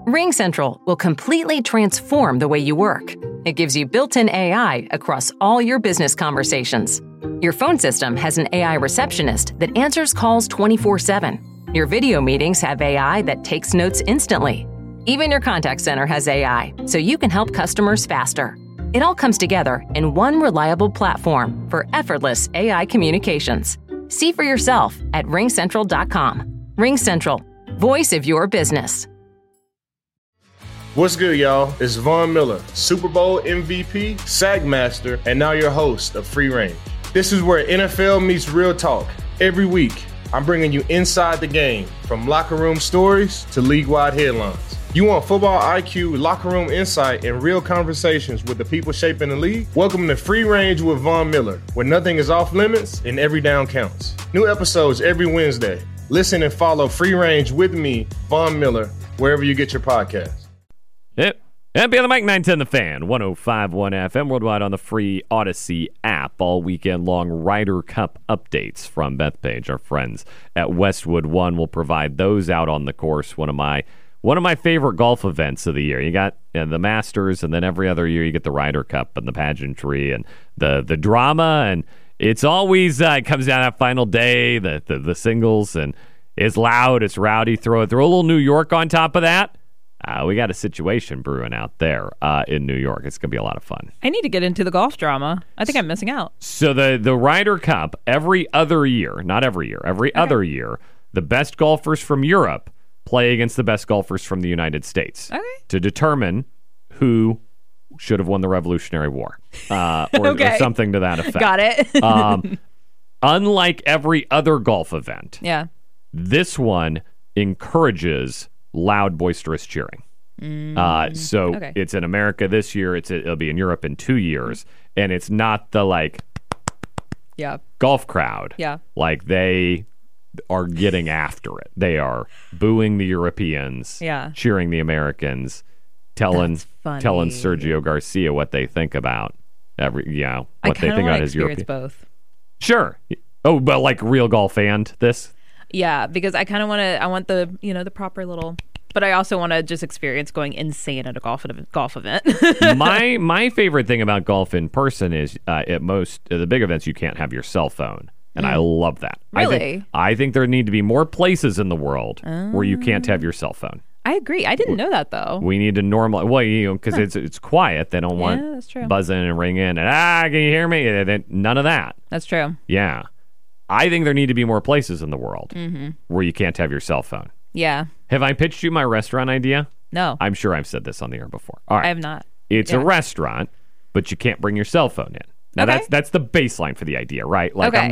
RingCentral will completely transform the way you work. It gives you built-in AI across all your business conversations. Your phone system has an AI receptionist that answers calls 24/7. Your video meetings have AI that takes notes instantly. Even your contact center has AI, so you can help customers faster. It all comes together in one reliable platform for effortless AI communications. See for yourself at ringcentral.com. RingCentral, voice of your business. What's good, y'all? It's Von Miller, Super Bowl MVP, SAG Master, and now your host of Free Range. This is where NFL meets real talk. Every week, I'm bringing you inside the game, from locker room stories to league-wide headlines. You want football IQ, locker room insight, and real conversations with the people shaping the league? Welcome to Free Range with Von Miller, where nothing is off limits and every down counts. New episodes every Wednesday. Listen and follow Free Range with me, Von Miller, wherever you get your podcasts. Yep. And be on the mic, 910 The Fan, 105.1 FM, worldwide on the free Odyssey app. All weekend long Ryder Cup updates from Bethpage. Our friends at Westwood One will provide those out on the course. One of my favorite golf events of the year. You got the Masters, and then every other year you get the Ryder Cup and the pageantry and the drama, and it's always it comes down that final day, the singles, and it's loud, it's rowdy. Throw a little New York on top of that. We got a situation brewing out there in New York. It's going to be a lot of fun. I need to get into the golf drama. I think I'm missing out. So the Ryder Cup, every other year, not every year, every other year, the best golfers from Europe play against the best golfers from the United States to determine who should have won the Revolutionary War or something to that effect. Got it. Unlike every other golf event, this one encourages loud, boisterous cheering. It's in America this year. It'll be in Europe in 2 years, and it's not the golf crowd. Like they are getting after it. They are booing the Europeans, cheering the Americans, telling Sergio Garcia what they think about what they think about his European. Both. Sure. Oh, but like real golf and this. Yeah, because I kind of want the the proper little, but I also want to just experience going insane at a golf event. My favorite thing about golf in person is at most the big events you can't have your cell phone, and I love that. Really, I think there need to be more places in the world where you can't have your cell phone. I agree. I didn't know that though. We need to normalize, because it's quiet. They don't want buzzing and ringing and can you hear me? None of that. That's true. Yeah. I think there need to be more places in the world where you can't have your cell phone. Yeah. Have I pitched you my restaurant idea? No. I'm sure I've said this on the air before. All right. I have not. It's a restaurant, but you can't bring your cell phone in. Now that's the baseline for the idea, right? Like I'm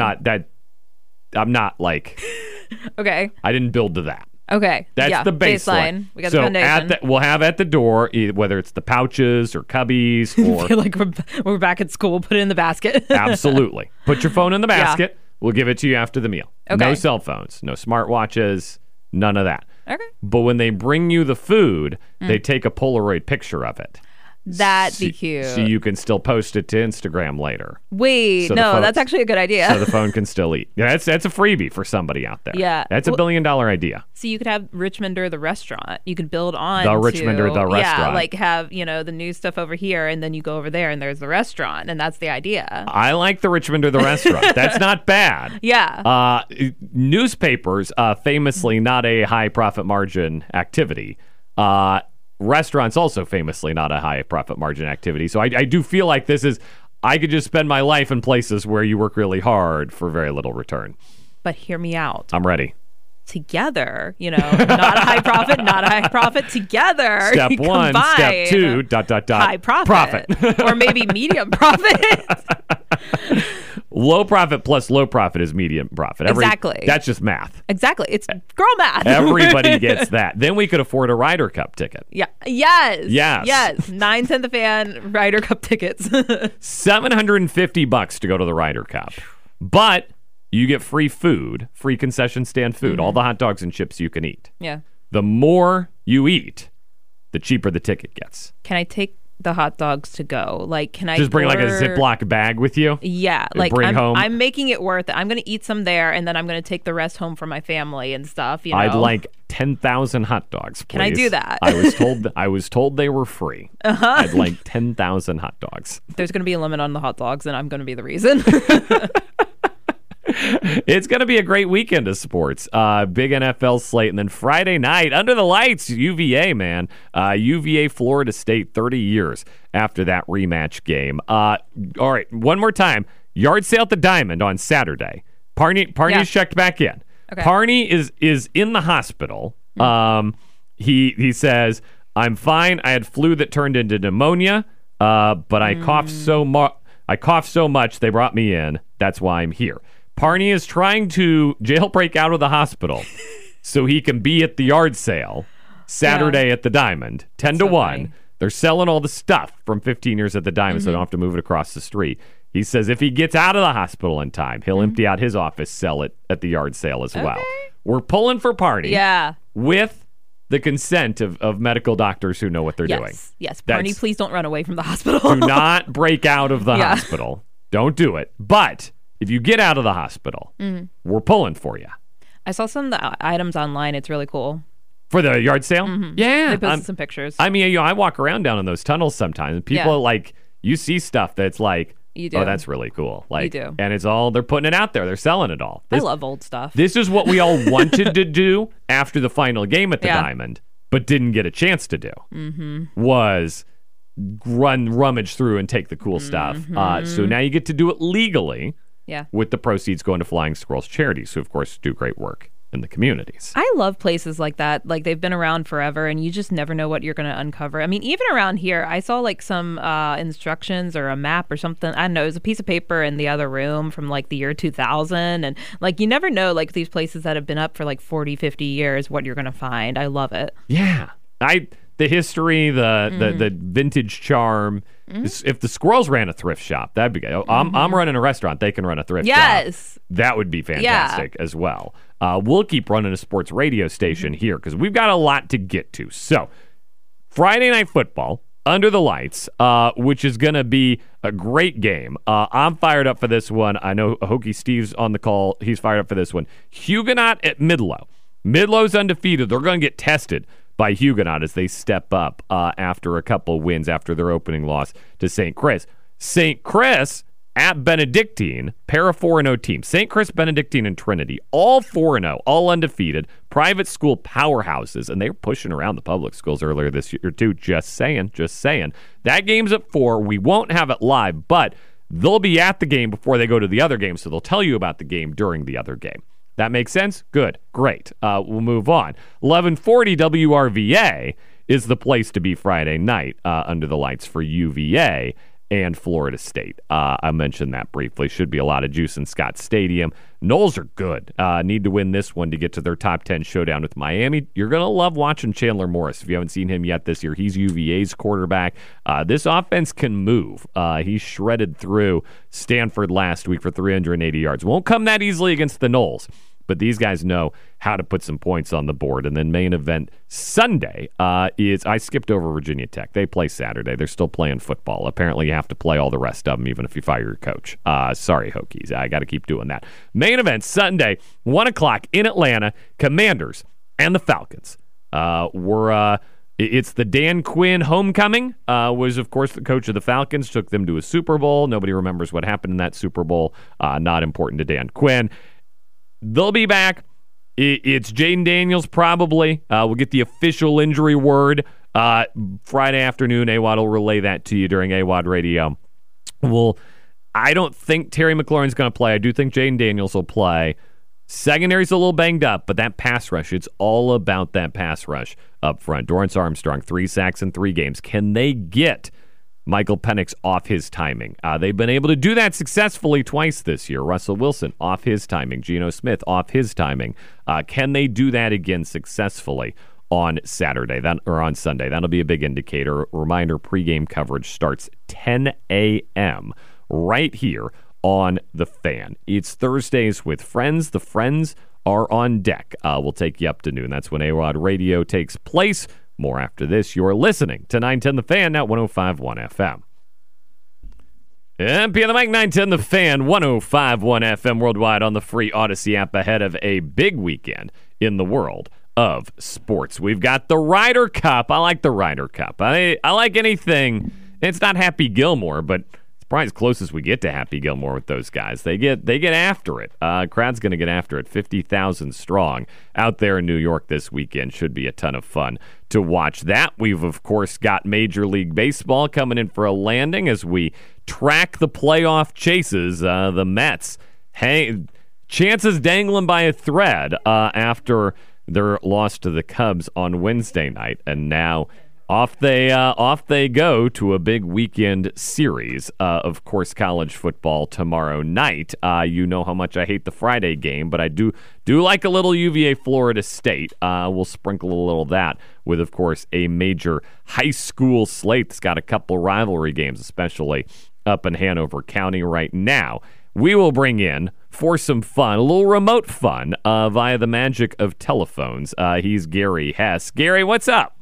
not like okay. I didn't build to that. Okay. That's the baseline. We got the foundation. We'll have at the door, whether it's the pouches or cubbies or I feel like we're back at school, put it in the basket. Absolutely. Put your phone in the basket. Yeah. We'll give it to you after the meal. Okay. No cell phones, no smartwatches, none of that. Okay. But when they bring you the food, they take a Polaroid picture of it. That'd be cute. So you can still post it to Instagram later. Wait, that's actually a good idea. So the phone can still eat. Yeah, that's a freebie for somebody out there. Yeah. That's a $1 billion idea. So you could have Richmonder the restaurant. You could build on the Richmonder the restaurant. Yeah, like have, the new stuff over here, and then you go over there and there's the restaurant, and that's the idea. I like the Richmonder the restaurant. That's not bad. Yeah. Newspapers, famously not a high profit margin activity. Restaurants also famously not a high profit margin activity. So I do feel like I could just spend my life in places where you work really hard for very little return. But hear me out. I'm ready. Together, not a high profit, together. Step one, step two, ... high profit. Or maybe medium profit. Low profit plus low profit is medium profit. Exactly. That's just math. Exactly. It's girl math. Everybody gets that. Then we could afford a Ryder Cup ticket. Yeah. Yes. 910 The Fan Ryder Cup tickets. $750 to go to the Ryder Cup. But you get free food, free concession stand food, all the hot dogs and chips you can eat. Yeah. The more you eat, the cheaper the ticket gets. Can I take the hot dogs to go? Like, can I just bring like a Ziploc bag with you? Yeah, like bring home. I'm making it worth it. I'm going to eat some there, and then I'm going to take the rest home for my family and stuff. You know, I'd like 10,000 hot dogs, please. Can I do that? I was told they were free. I'd like 10,000 hot dogs. There's going to be a limit on the hot dogs, and I'm going to be the reason. It's going to be a great weekend of sports. Big NFL slate. And then Friday night, under the lights, UVA, man. UVA, Florida State, 30 years after that rematch game. All right, one more time. Yard sale at the Diamond on Saturday. Parney's checked back in. Okay. Parney is in the hospital. He says, I'm fine. I had flu that turned into pneumonia, but I coughed so much they brought me in. That's why I'm here. Parney is trying to jailbreak out of the hospital so he can be at the yard sale Saturday at the Diamond, 10 to 1. Funny. They're selling all the stuff from 15 years at the Diamond, so they don't have to move it across the street. He says if he gets out of the hospital in time, he'll empty out his office, sell it at the yard sale as well. We're pulling for Parney. Yeah. With the consent of medical doctors who know what they're doing. Yes. Parney, please don't run away from the hospital. Do not break out of the hospital. Don't do it. But if you get out of the hospital, we're pulling for you. I saw some of the items online. It's really cool. For the yard sale? Yeah. They posted some pictures. I mean, I walk around down in those tunnels sometimes, and people you see stuff that's like, you do. Oh, that's really cool. Like, you do. And it's all, they're putting it out there. They're selling it all. I love old stuff. This is what we all wanted to do after the final game at the Diamond, but didn't get a chance to do, was rummage through and take the cool stuff. So now you get to do it legally with the proceeds going to Flying Squirrels charities, who, of course, do great work in the communities. I love places like that. Like, they've been around forever, and you just never know what you're going to uncover. I mean, even around here, I saw like some instructions or a map or something. I don't know. It was a piece of paper in the other room from like the year 2000. And like, you never know, like these places that have been up for like 40, 50 years, what you're going to find. I love it. Yeah. The history, the vintage charm. If the Squirrels ran a thrift shop, that'd be good. I'm running a restaurant. They can run a thrift shop. That would be fantastic as well. We'll keep running a sports radio station here because we've got a lot to get to. So, Friday Night Football, under the lights, which is going to be a great game. I'm fired up for this one. I know Hokie Steve's on the call. He's fired up for this one. Huguenot at Midlow. Midlow's undefeated. They're going to get tested by Huguenot as they step up after a couple wins after their opening loss to St. Chris. St. Chris at Benedictine, pair of 4-0 teams. St. Chris, Benedictine, and Trinity, all 4-0, all undefeated, private school powerhouses, and they were pushing around the public schools earlier this year too. Just saying. That game's at 4. We won't have it live, but they'll be at the game before they go to the other game, so they'll tell you about the game during the other game. That makes sense? Good. Great. We'll move on. 1140 WRVA is the place to be Friday night under the lights for UVA and Florida State. I mentioned that briefly. Should be a lot of juice in Scott Stadium. Noles are good. Need to win this one to get to their top 10 showdown with Miami. You're going to love watching Chandler Morris. If you haven't seen him yet this year, he's UVA's quarterback. This offense can move. He shredded through Stanford last week for 380 yards. Won't come that easily against the Noles, but these guys know how to put some points on the board. And then main event Sunday is, I skipped over Virginia Tech. They play Saturday. They're still playing football. Apparently you have to play all the rest of them, even if you fire your coach. Sorry, Hokies. I got to keep doing that. Main event Sunday, 1 o'clock in Atlanta, Commanders and the Falcons. It's the Dan Quinn homecoming, was, of course, the coach of the Falcons, took them to a Super Bowl. Nobody remembers what happened in that Super Bowl. Not important to Dan Quinn. They'll be back. It's Jaden Daniels, probably. We'll get the official injury word Friday afternoon. AWOD will relay that to you during AWOD Radio. I don't think Terry McLaurin's going to play. I do think Jaden Daniels will play. Secondary's a little banged up, but that pass rush, it's all about that pass rush up front. Dorrance Armstrong, 3 sacks in 3 games. Can they get Michael Penix off his timing? They've been able to do that successfully twice this year. Russell Wilson off his timing. Geno Smith off his timing. Can they do that again successfully on Saturday or on Sunday? That'll be a big indicator. Reminder, pregame coverage starts 10 a.m. right here on The Fan. It's Thursdays with Friends. The Friends are on deck. We'll take you up to noon. That's when AWOD Radio takes place. More after this. You're listening to 910 The Fan at 105.1 FM. And the Mike 910 The Fan, 105.1 FM worldwide on the free Odyssey app ahead of a big weekend in the world of sports. We've got the Ryder Cup. I like the Ryder Cup. I like anything. It's not Happy Gilmore, but it's probably as close as we get to Happy Gilmore with those guys. They get after it. Crowd's going to get after it. 50,000 strong out there in New York this weekend. Should be a ton of fun to watch that. We've, of course, got Major League Baseball coming in for a landing as we track the playoff chases. The Mets, chances dangling by a thread after their loss to the Cubs on Wednesday night. And now off they go to a big weekend series. Of course, college football tomorrow night. You know how much I hate the Friday game, but I do like a little UVA Florida State. We'll sprinkle a little of that with, of course, a major high school slate that's got a couple rivalry games, especially up in Hanover County right now. We will bring in, for some fun, a little remote fun, via the magic of telephones. He's Gary Hess. Gary, what's up?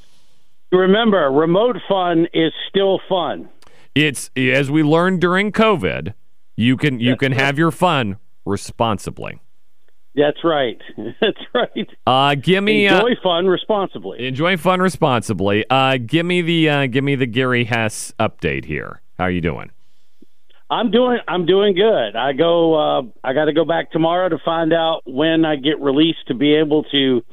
Remember, remote fun is still fun. It's, as we learned during COVID, you can have your fun responsibly. That's right. That's right. Give me enjoy fun responsibly. Enjoy fun responsibly. Give me the Gary Hess update here. How are you doing? I'm doing good. I got to go back tomorrow to find out when I get released to be able to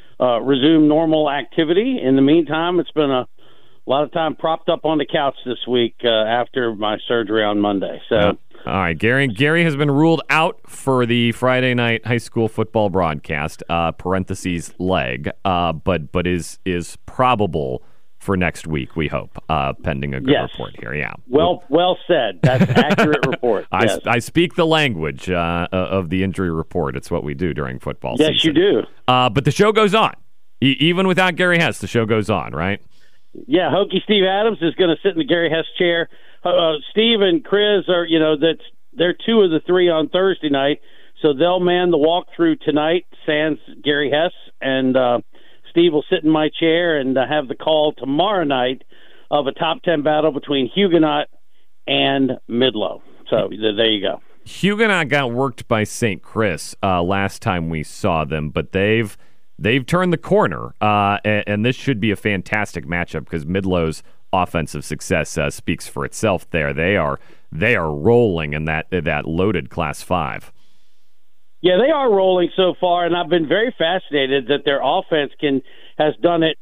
resume normal activity. In the meantime, it's been a lot of time propped up on the couch this week after my surgery on Monday. So, all right, Gary has been ruled out for the Friday night high school football broadcast. Parentheses leg, but is probable for next week, we hope, pending a good report here. Yeah. Well said. That's an accurate report. Yes. I speak the language of the injury report. It's what we do during football season. Yes, you do. But the show goes on. Even without Gary Hess, the show goes on, right? Yeah, Hokie Steve Adams is going to sit in the Gary Hess chair. Steve and Chris are, they're two of the three on Thursday night, so they'll man the walkthrough tonight, sans Gary Hess, and Steve will sit in my chair and have the call tomorrow night of a top 10 battle between Huguenot and Midlow. So there you go. Huguenot got worked by St. Chris last time we saw them, but they've turned the corner, and this should be a fantastic matchup because Midlow's offensive success speaks for itself there. They are rolling in that loaded Class 5. Yeah, they are rolling so far, and I've been very fascinated that their offense has done it,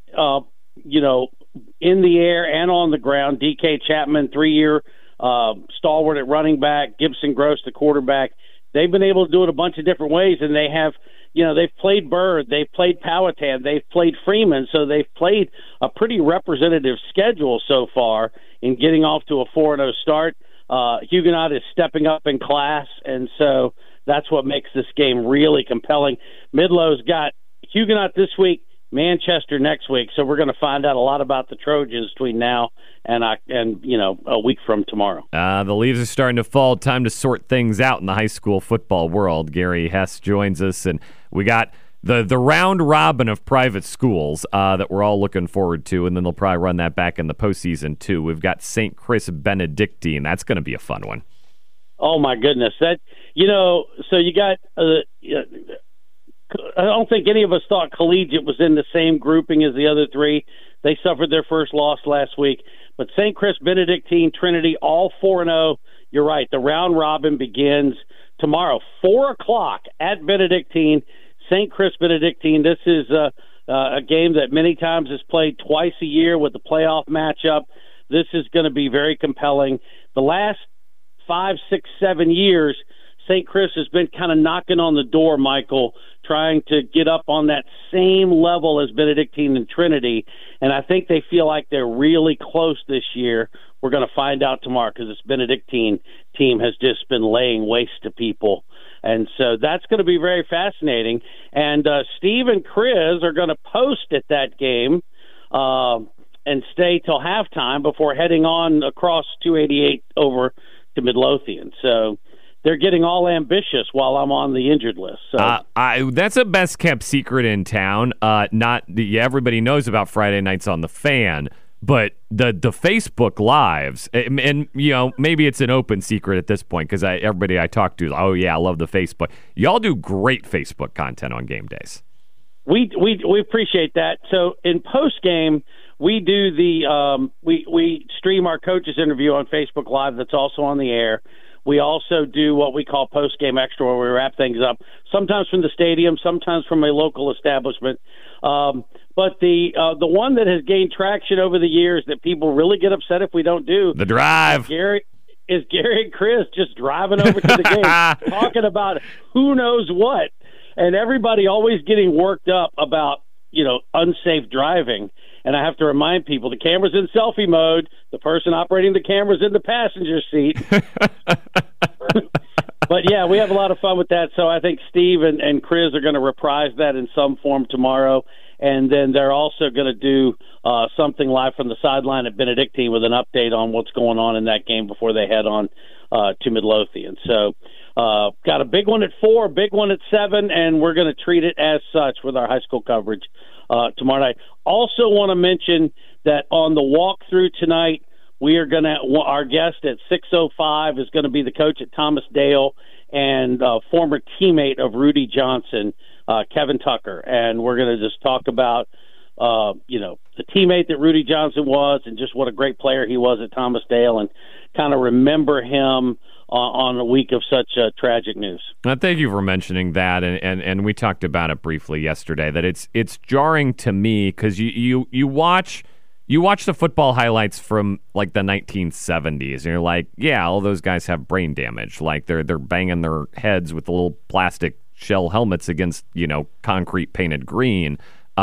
in the air and on the ground. DK Chapman, 3-year stalwart at running back, Gibson Gross, the quarterback. They've been able to do it a bunch of different ways, and they have, they've played Bird, they've played Powhatan, they've played Freeman, so they've played a pretty representative schedule so far in getting off to a 4-0 start. Huguenot is stepping up in class, and so that's what makes this game really compelling. Midlow's got Huguenot this week, Manchester next week, so we're going to find out a lot about the Trojans between now and a week from tomorrow. The leaves are starting to fall. Time to sort things out in the high school football world. Gary Hess joins us, and we got the round robin of private schools that we're all looking forward to, and then they'll probably run that back in the postseason too. We've got St. Chris Benedictine. That's going to be a fun one. Oh my goodness! So you got. I don't think any of us thought Collegiate was in the same grouping as the other three. They suffered their first loss last week, but St. Chris, Benedictine, Trinity, all 4-0. You're right. The round robin begins tomorrow, 4:00 at Benedictine. St. Chris, Benedictine. This is a game that many times is played twice a year with the playoff matchup. This is going to be very compelling. The last 5, 6, 7 years, St. Chris has been kind of knocking on the door, Michael, trying to get up on that same level as Benedictine and Trinity, and I think they feel like they're really close this year. We're going to find out tomorrow because this Benedictine team has just been laying waste to people, and so that's going to be very fascinating. And Steve and Chris are going to post at that game and stay till halftime before heading on across 288 over to Midlothian. So they're getting all ambitious while I'm on the injured list. So that's a best kept secret in town. Everybody knows about Friday nights on the Fan, but the Facebook Lives, and maybe it's an open secret at this point because everybody I talk to is, oh yeah, I love the Facebook. Y'all do great Facebook content on game days. We appreciate that. So in post game, we do we stream our coaches interview on Facebook Live. That's also on the air. We also do what we call post game extra, where we wrap things up. Sometimes from the stadium, sometimes from a local establishment. But the one that has gained traction over the years that people really get upset if we don't do, the drive. Gary and Chris just driving over to the game, talking about who knows what. And everybody always getting worked up about, unsafe driving. And I have to remind people, the camera's in selfie mode. The person operating the camera's in the passenger seat. But, yeah, we have a lot of fun with that. So I think Steve and Chris are going to reprise that in some form tomorrow. And then they're also going to do something live from the sideline at Benedictine with an update on what's going on in that game before they head on to Midlothian. So got a big one at 4, a big one at 7, and we're going to treat it as such with our high school coverage tomorrow night. Also want to mention that on the walkthrough tonight, we are going to – our guest at 6:05 is going to be the coach at Thomas Dale and former teammate of Rudy Johnson, Kevin Tucker. And we're going to just talk about, the teammate that Rudy Johnson was and just what a great player he was at Thomas Dale and kind of remember him on a week of such tragic news. Thank you for mentioning that, and we talked about it briefly yesterday. That it's jarring to me because you watch the football highlights from like the 1970s, and you're like, yeah, all those guys have brain damage, like they're banging their heads with the little plastic shell helmets against concrete painted green.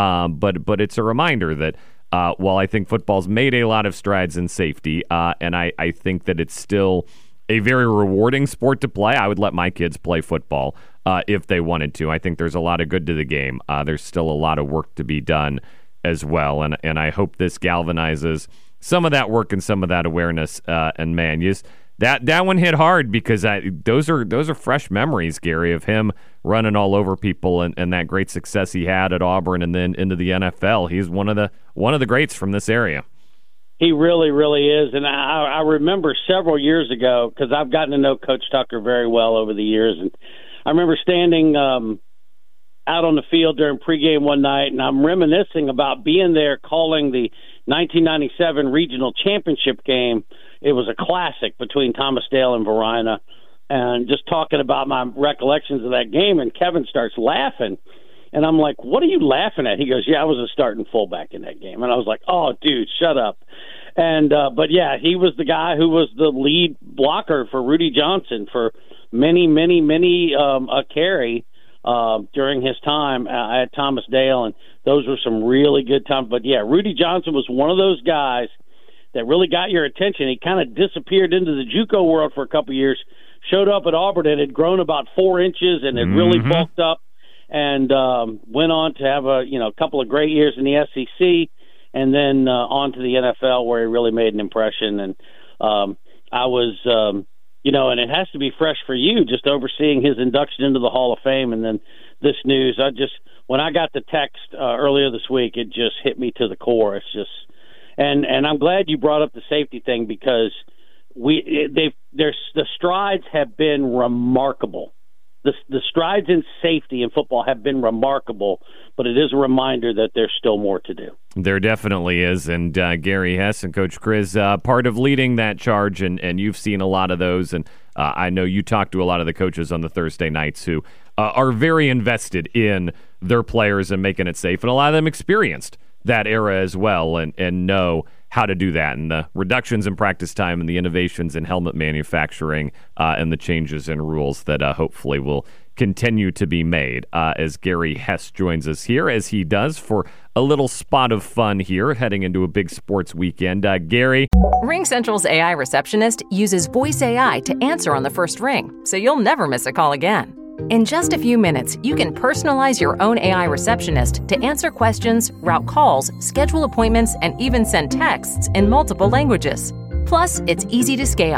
But it's a reminder that while I think football's made a lot of strides in safety, and I think that it's still a very rewarding sport to play. I would let my kids play football if they wanted to. I think there's a lot of good to the game. There's still a lot of work to be done as well, and I hope this galvanizes some of that work and some of that awareness. And man, that one hit hard because those are fresh memories, Gary, of him running all over people and that great success he had at Auburn and then into the NFL. He's one of the greats from this area. He really, really is. And I remember several years ago, because I've gotten to know Coach Tucker very well over the years, and I remember standing out on the field during pregame one night, and I'm reminiscing about being there calling the 1997 regional championship game. It was a classic between Thomas Dale and Varina, and just talking about my recollections of that game, and Kevin starts laughing. And I'm like, what are you laughing at? He goes, yeah, I was a starting fullback in that game. And I was like, oh, dude, shut up. And but, yeah, he was the guy who was the lead blocker for Rudy Johnson for many, many, many a carry during his time at Thomas Dale. And those were some really good times. But, yeah, Rudy Johnson was one of those guys that really got your attention. He kind of disappeared into the JUCO world for a couple of years, showed up at Auburn and had grown about 4 inches and had really bulked up. And went on to have a couple of great years in the SEC, and then on to the NFL where he really made an impression. And I was, and it has to be fresh for you just overseeing his induction into the Hall of Fame, and then this news. When I got the text earlier this week, it just hit me to the core. It's just, and I'm glad you brought up the safety thing because the strides have been remarkable. The strides in safety in football have been remarkable, but it is a reminder that there's still more to do. There definitely is, and Gary Hess and Coach Chris, part of leading that charge, and you've seen a lot of those, and I know you talk to a lot of the coaches on the Thursday nights who are very invested in their players and making it safe, and a lot of them experienced that era as well and know how to do that, and the reductions in practice time and the innovations in helmet manufacturing and the changes in rules that hopefully will continue to be made as Gary Hess joins us here, as he does for a little spot of fun here heading into a big sports weekend. Gary? RingCentral's AI receptionist uses voice AI to answer on the first ring, so you'll never miss a call again. In just a few minutes, you can personalize your own AI receptionist to answer questions, route calls, schedule appointments, and even send texts in multiple languages. Plus, it's easy to scale.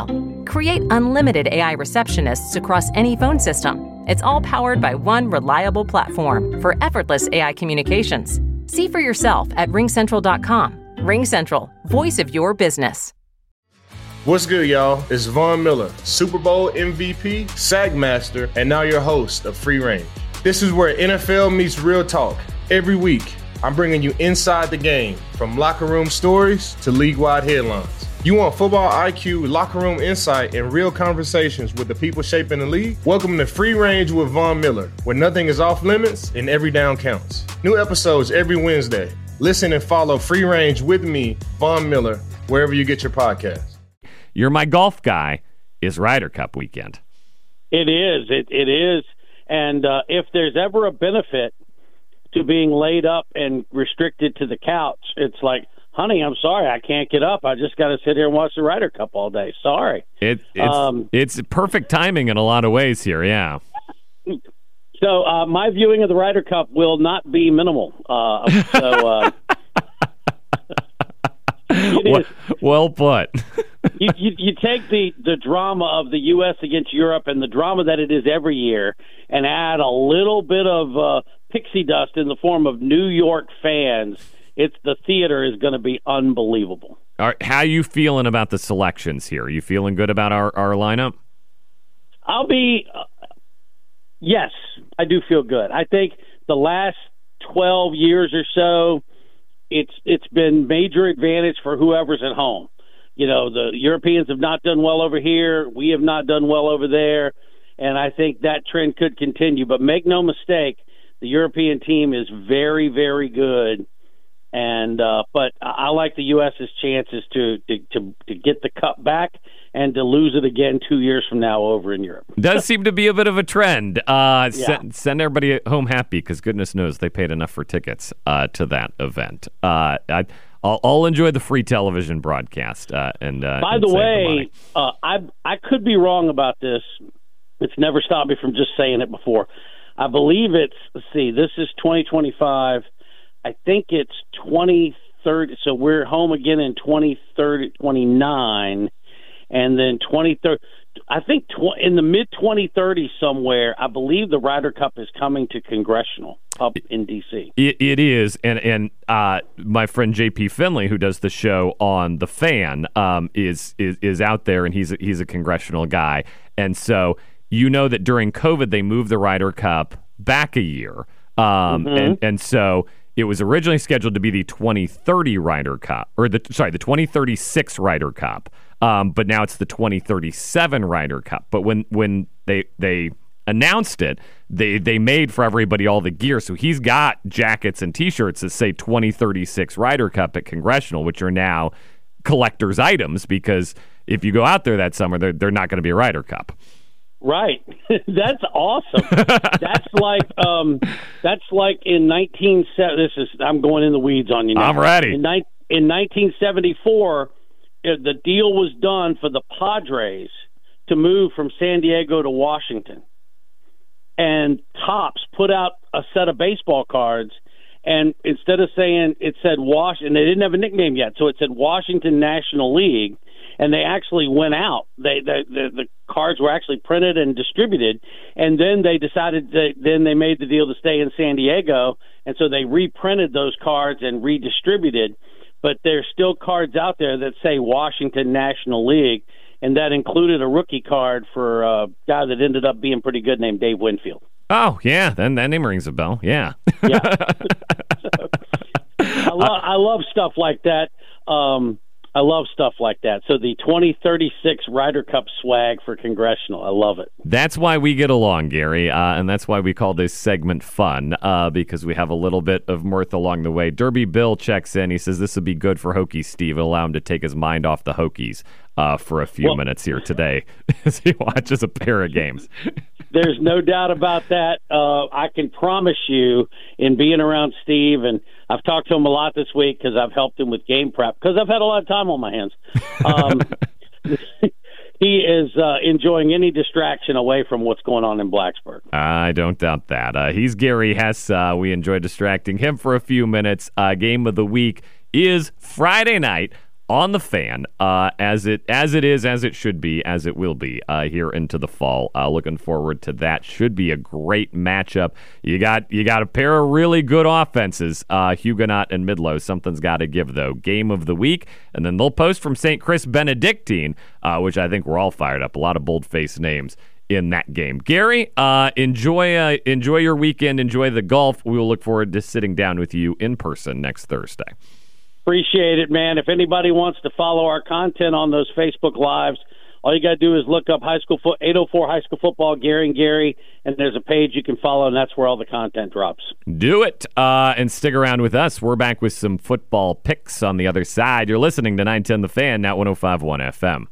Create unlimited AI receptionists across any phone system. It's all powered by one reliable platform for effortless AI communications. See for yourself at ringcentral.com. RingCentral, voice of your business. What's good, y'all? It's Von Miller, Super Bowl MVP, SAG Master, and now your host of Free Range. This is where NFL meets real talk. Every week, I'm bringing you inside the game, from locker room stories to league-wide headlines. You want football IQ, locker room insight, and real conversations with the people shaping the league? Welcome to Free Range with Von Miller, where nothing is off limits and every down counts. New episodes every Wednesday. Listen and follow Free Range with me, Von Miller, wherever you get your podcasts. You're my golf guy. Is Ryder Cup weekend? It is. It is. And if there's ever a benefit to being laid up and restricted to the couch, it's like, honey, I'm sorry, I can't get up. I just got to sit here and watch the Ryder Cup all day. Sorry. It's perfect timing in a lot of ways here, yeah. So my viewing of the Ryder Cup will not be minimal. Well put. you take the drama of the U.S. against Europe and the drama that it is every year and add a little bit of pixie dust in the form of New York fans. The theater is going to be unbelievable. All right, how are you feeling about the selections here? Are you feeling good about our lineup? I'll be yes, I do feel good. I think the last 12 years or so, it's been major advantage for whoever's at home. You know, the Europeans have not done well over here. We have not done well over there. And I think that trend could continue. But make no mistake, the European team is very, very good. And but I like the U.S.'s chances to get the cup back and to lose it again 2 years from now over in Europe. Does seem to be a bit of a trend. Send everybody home happy because goodness knows they paid enough for tickets to that event. I'll enjoy the free television broadcast. By the way, I could be wrong about this. It's never stopped me from just saying it before. I believe this is 2025. I think it's 2030, so we're home again in 2029, and then 2030. I think in the mid-2030s somewhere, I believe the Ryder Cup is coming to Congressional up in D.C. It is, and my friend J.P. Finley, who does the show on The Fan, is out there, and he's a Congressional guy, and so you know that during COVID they moved the Ryder Cup back a year, and so. It was originally scheduled to be the 2030 Ryder Cup, or the 2036 Ryder Cup, but now it's the 2037 Ryder Cup. But when they announced it, they made for everybody all the gear. So he's got jackets and T-shirts that say 2036 Ryder Cup at Congressional, which are now collector's items because if you go out there that summer, they're not going to be a Ryder Cup. Right. That's awesome. That's like in 1970. I'm going in the weeds on you now. I'm ready. In 1974, the deal was done for the Padres to move from San Diego to Washington. And Topps put out a set of baseball cards, and instead of saying it said and they didn't have a nickname yet, so it said Washington National League. And they actually went out. The cards were actually printed and distributed, and then they decided then they made the deal to stay in San Diego, and so they reprinted those cards and redistributed. But there's still cards out there that say Washington National League, and that included a rookie card for a guy that ended up being pretty good named Dave Winfield. Oh yeah, then that name rings a bell. Yeah. Yeah. I love stuff like that. I love stuff like that. So the 2036 Ryder Cup swag for Congressional. I love it. That's why we get along, Gary, and that's why we call this segment fun, because we have a little bit of mirth along the way. Derby Bill checks in. He says this would be good for Hokie Steve. It'll allow him to take his mind off the Hokies for a few minutes here today as he watches a pair of games. There's no doubt about that. I can promise you, in being around Steve, and I've talked to him a lot this week because I've helped him with game prep because I've had a lot of time on my hands. He is enjoying any distraction away from what's going on in Blacksburg. I don't doubt that. He's Gary Hess. We enjoy distracting him for a few minutes. Game of the week is Friday night. on the Fan, as it is, as it should be, as it will be here into the fall. Looking forward to that. Should be a great matchup. You got a pair of really good offenses, Huguenot and Midlow. Something's got to give, though. Game of the week, and then they'll post from St. Chris Benedictine, which I think we're all fired up. A lot of bold-faced names in that game. Gary, enjoy your weekend. Enjoy the golf. We will look forward to sitting down with you in person next Thursday. Appreciate it, man. If anybody wants to follow our content on those Facebook Lives, all you got to do is look up 804 High School Football, Gary and Gary, and there's a page you can follow, and that's where all the content drops. Do it, and stick around with us. We're back with some football picks on the other side. You're listening to 910 The Fan, now 105.1 FM.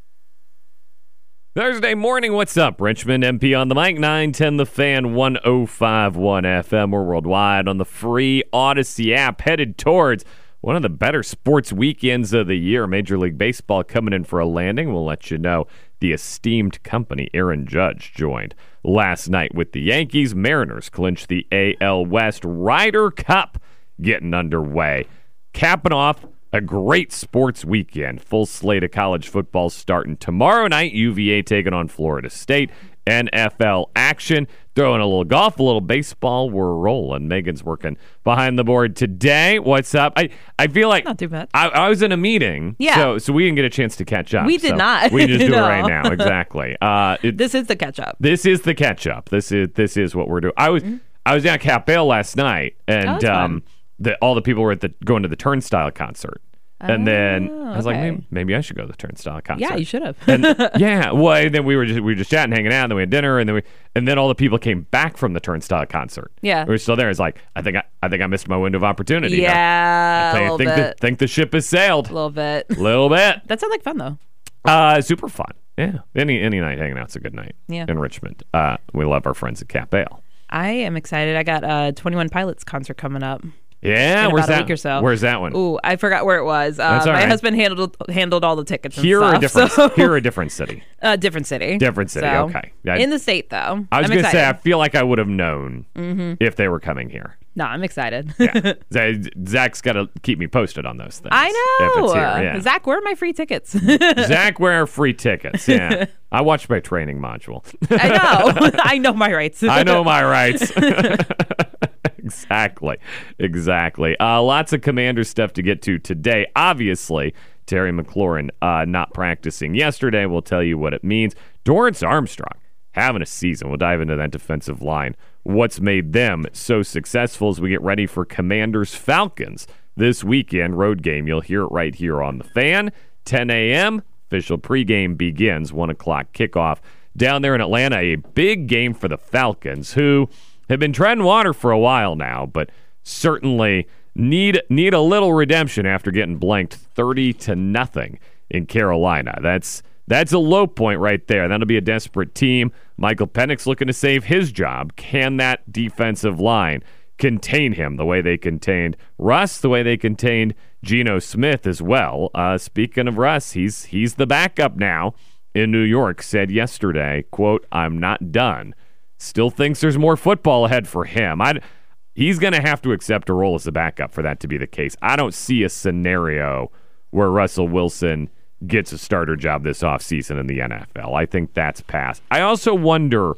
Thursday morning, what's up? Richmond, MP on the mic, 910 The Fan, 105.1 FM. We're worldwide on the free Odyssey app, headed towards one of the better sports weekends of the year. Major League Baseball coming in for a landing. We'll let you know. The esteemed company Aaron Judge joined last night with the Yankees. Mariners clinched the AL West. Ryder Cup getting underway. Capping off a great sports weekend. Full slate of college football starting tomorrow night. UVA taking on Florida State. NFL action. Throwing a little golf, a little baseball. We're rolling. Megan's working behind the board today. What's up? I feel like not too bad. I was in a meeting, so we didn't get a chance to catch up. We did not. We just do it right now. Exactly. This is the catch up. This is the catch up. This is what we're doing. I was down at Cap Bale last night, and all the people were going to the Turnstile concert. And then I was like, maybe I should go to the Turnstile concert. Yeah, you should have. And then we were just chatting, hanging out, and then we had dinner, and then all the people came back from the Turnstile concert. Yeah, we were still there. It's like I think I missed my window of opportunity. Yeah, I think the ship has sailed. A little bit. That sounds like fun though. Super fun. Yeah, any night hanging out's a good night. Yeah. In Richmond. We love our friends at Cap Bale. I am excited. I got 21 Pilots concert coming up. Yeah, where's that? A week or so. Where's that one? Ooh, I forgot where it was. My husband handled all the tickets. And Here stuff, or a different city. Different city. Different city. So, okay. In the state though. I was going to say I feel like I would have known if they were coming here. No, I'm excited. Yeah. Zach's got to keep me posted on those things. I know. If it's here. Yeah. Zach, where are my free tickets? Zach, where are free tickets? Yeah. I watched my training module. I know. I know my rights. I know my rights. Exactly. Lots of Commander stuff to get to today. Obviously, Terry McLaurin not practicing yesterday. We'll tell you what it means. Dorrance Armstrong having a season. We'll dive into that defensive line. What's made them so successful as we get ready for Commanders Falcons this weekend. Road game. You'll hear it right here on the Fan. 10 a.m. Official pregame begins. 1 o'clock kickoff down there in Atlanta. A big game for the Falcons, who have been treading water for a while now, but certainly need a little redemption after getting blanked 30-0 in Carolina. That's a low point right there. That'll be a desperate team. Michael Penix looking to save his job. Can that defensive line contain him the way they contained Russ, the way they contained Geno Smith as well? Speaking of Russ, he's the backup now in New York. Said yesterday, quote, "I'm not done." Still thinks there's more football ahead for him. He's going to have to accept a role as a backup for that to be the case. I don't see a scenario where Russell Wilson gets a starter job this offseason in the NFL. I think that's past. I also wonder,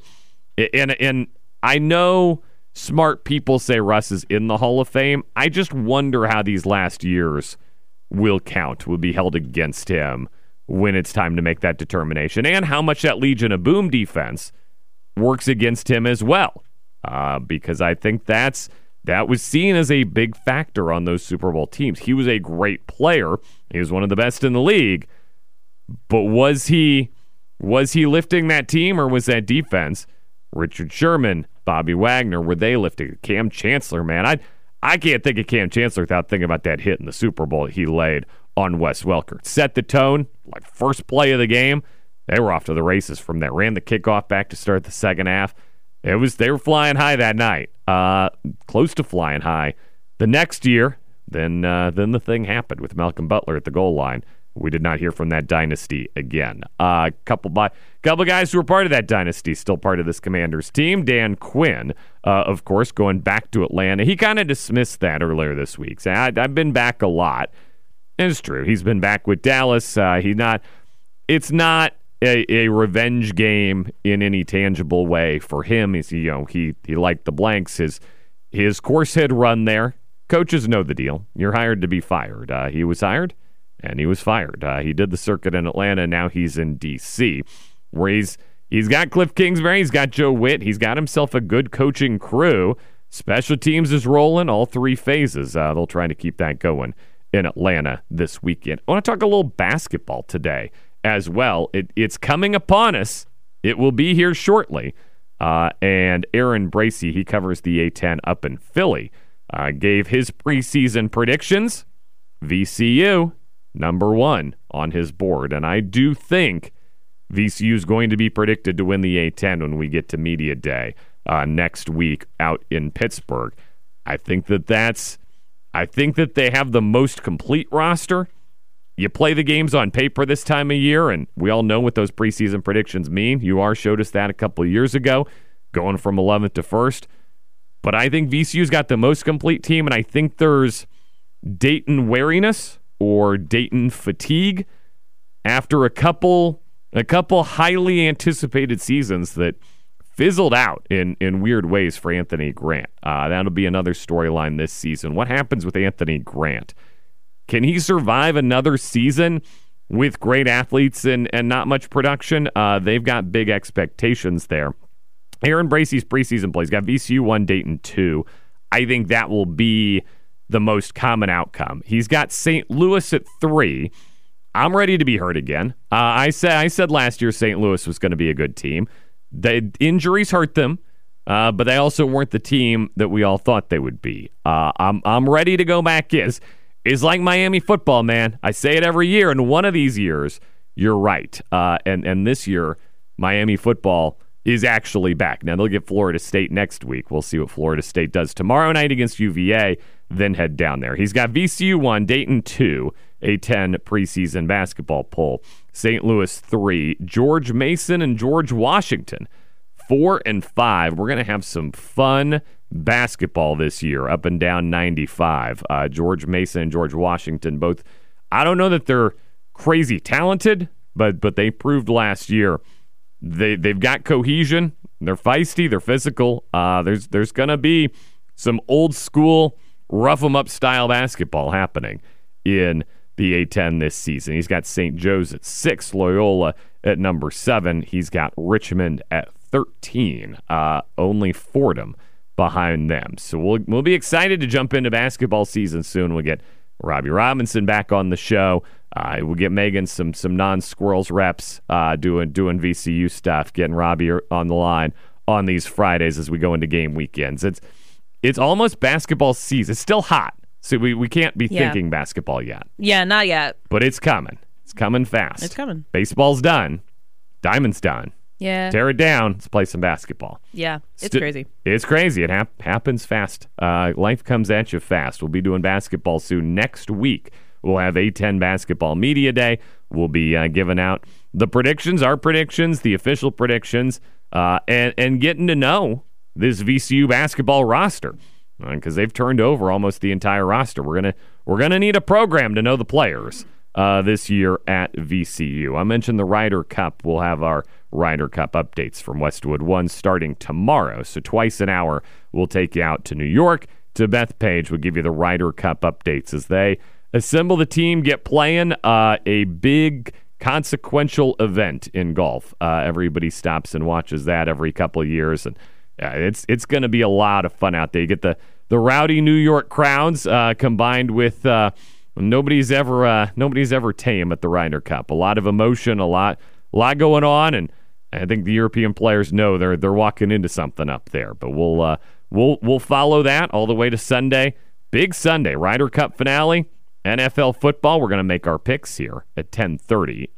and I know smart people say Russ is in the Hall of Fame. I just wonder how these last years will be held against him when it's time to make that determination, and how much that Legion of Boom defense works against him as well, because I think that was seen as a big factor on those Super Bowl teams. He was a great player. He was one of the best in the league, but was he lifting that team, or was that defense? Richard Sherman, Bobby Wagner, were they lifting? Cam Chancellor, man, I can't think of Cam Chancellor without thinking about that hit in the Super Bowl he laid on Wes Welker. Set the tone, like first play of the game. They were off to the races from there. Ran the kickoff back to start the second half. They were flying high that night, close to flying high. The next year, then the thing happened with Malcolm Butler at the goal line. We did not hear from that dynasty again. Couple guys who were part of that dynasty, still part of this Commanders team. Dan Quinn, of course, going back to Atlanta. He kind of dismissed that earlier this week, saying, I've been back a lot. It's true. He's been back with Dallas. It's not a revenge game in any tangible way for him. He liked the blanks. His course had run there. Coaches know the deal. You're hired to be fired. He was hired, and he was fired. He did the circuit in Atlanta, and now he's in D.C., where he's got Cliff Kingsbury, he's got Joe Witt, he's got himself a good coaching crew. Special teams is rolling, all three phases. They'll try to keep that going in Atlanta this weekend. I want to talk a little basketball today as well. It's coming upon us. It will be here shortly. And Aaron Bracey, he covers the A-10 up in Philly, gave his preseason predictions. VCU, number 1 on his board. And I do think VCU is going to be predicted to win the A-10 when we get to Media Day next week out in Pittsburgh. I think that they have the most complete roster. You play the games on paper this time of year, and we all know what those preseason predictions mean. UR showed us that a couple of years ago, going from 11th to 1st. But I think VCU's got the most complete team, and I think there's Dayton wariness or Dayton fatigue after a couple highly anticipated seasons that fizzled out in weird ways for Anthony Grant. That'll be another storyline this season. What happens with Anthony Grant? Can he survive another season with great athletes and not much production? They've got big expectations there. Aaron Bracey's preseason play, he's got VCU 1, Dayton 2. I think that will be the most common outcome. He's got St. Louis at 3. I'm ready to be hurt again. I said last year St. Louis was going to be a good team. The injuries hurt them, but they also weren't the team that we all thought they would be. I'm ready to go back in. It's like Miami football, man. I say it every year, and one of these years, you're right. And this year, Miami football is actually back. Now, they'll get Florida State next week. We'll see what Florida State does tomorrow night against UVA, then head down there. He's got VCU 1, Dayton 2, A-10 preseason basketball poll. St. Louis 3, George Mason and George Washington 4 and 5. We're going to have some fun basketball this year up and down 95. George Mason and George Washington both, I don't know that they're crazy talented, but they proved last year they've got cohesion. They're feisty. They're physical. There's going to be some old school rough 'em up style basketball happening in the A-10 this season. He's got St. Joe's at 6, Loyola at number 7. He's got Richmond at 13. Only Fordham behind them. So we'll be excited to jump into basketball season soon. We'll get Robbie Robinson back on the show. We'll get Megan some non-squirrels reps doing VCU stuff, getting Robbie on the line on these Fridays as we go into game weekends. It's almost basketball season. It's still hot, so we can't be thinking basketball yet. Yeah, not yet. But it's coming. It's coming fast. It's coming. Baseball's done. Diamond's done. Yeah. Tear it down. Let's play some basketball. Yeah, it's crazy. It's crazy. It happens fast. Life comes at you fast. We'll be doing basketball soon. Next week, we'll have A-10 Basketball Media Day. We'll be giving out the predictions, our predictions, the official predictions, and getting to know this VCU basketball roster because they've turned over almost the entire roster. We're gonna need a program to know the players this year at VCU. I mentioned the Ryder Cup. We'll have our Ryder Cup updates from Westwood One starting tomorrow. So twice an hour, we'll take you out to New York to Bethpage. We'll give you the Ryder Cup updates as they assemble the team, get playing a big consequential event in golf. Everybody stops and watches that every couple of years, and it's going to be a lot of fun out there. You get the rowdy New York crowds combined with nobody's ever tame at the Ryder Cup. A lot of emotion, a lot going on, and I think the European players know they're walking into something up there. But we'll follow that all the way to Sunday. Big Sunday, Ryder Cup finale, NFL football. We're going to make our picks here at 10:30.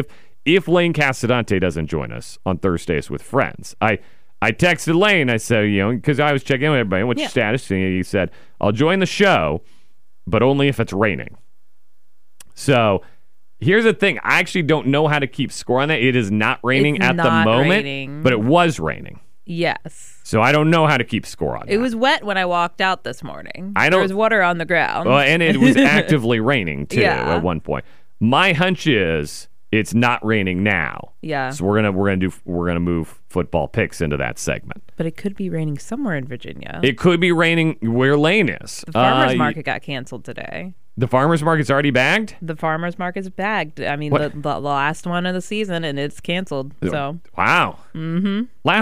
If Lane Casadante doesn't join us on Thursdays with Friends, I texted Lane. I said, because I was checking in with everybody, what's your status? And he said, I'll join the show, but only if it's raining. So here's the thing. I actually don't know how to keep score on that. It is not raining at the moment, but it was raining. Yes. So I don't know how to keep score on that. It was wet when I walked out this morning. I There don't- was water on the ground. Well, and it was actively raining, too, Yeah. at one point. My hunch is it's not raining now. Yeah. So we're gonna move football picks into that segment. But it could be raining somewhere in Virginia. It could be raining where Lane is. The farmer's market got canceled today. The farmer's market's already bagged? The farmer's market's bagged. I mean, What? the last one of the season, and it's canceled. So Wow. Mm-hmm.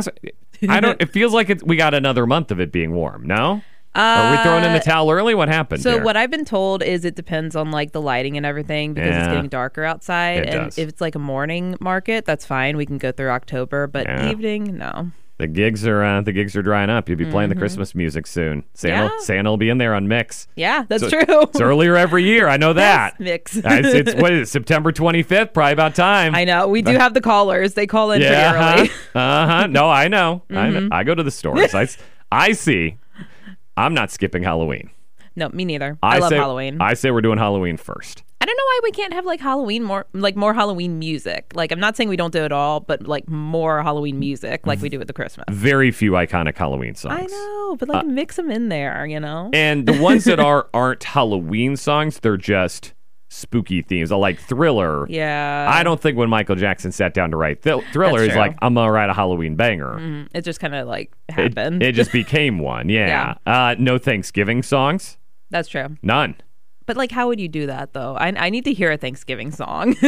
It feels like we got another month of it being warm, no? Are we throwing in the towel early? What happened So here? what I've been told is it depends on like the lighting and everything because it's Yeah. getting darker outside. It and does. if it's like a morning market, that's fine. We can go through October, but Yeah. evening, no. The gigs are drying up. You'll be playing the Christmas music soon. Yeah. Santa will be in there on Mix. Yeah, that's So- true. It's earlier every year. I know that. Yes, Mix. It's what is it, September 25th? Probably about time. I know. We do have the callers. They call in Yeah. pretty early. Uh-huh. No, I know. Mm-hmm. I go to the stores. I see. I'm not skipping Halloween. No, me neither. I love say, Halloween. I say we're doing Halloween first. I don't know why we can't have like Halloween more Halloween music. Like I'm not saying we don't do it all, but like more Halloween music like we do with the Christmas. Very few iconic Halloween songs. I know, but like mix them in there, you know? And the ones that aren't Halloween songs, they're just spooky themes. I like Thriller. Yeah. I don't think when Michael Jackson sat down to write Thriller, That's he's true. like, I'm going to write a Halloween banger. It just kind of like It, happened. it just became one, yeah. No Thanksgiving songs? That's true. None. But like, how would you do that though? I need to hear a Thanksgiving song.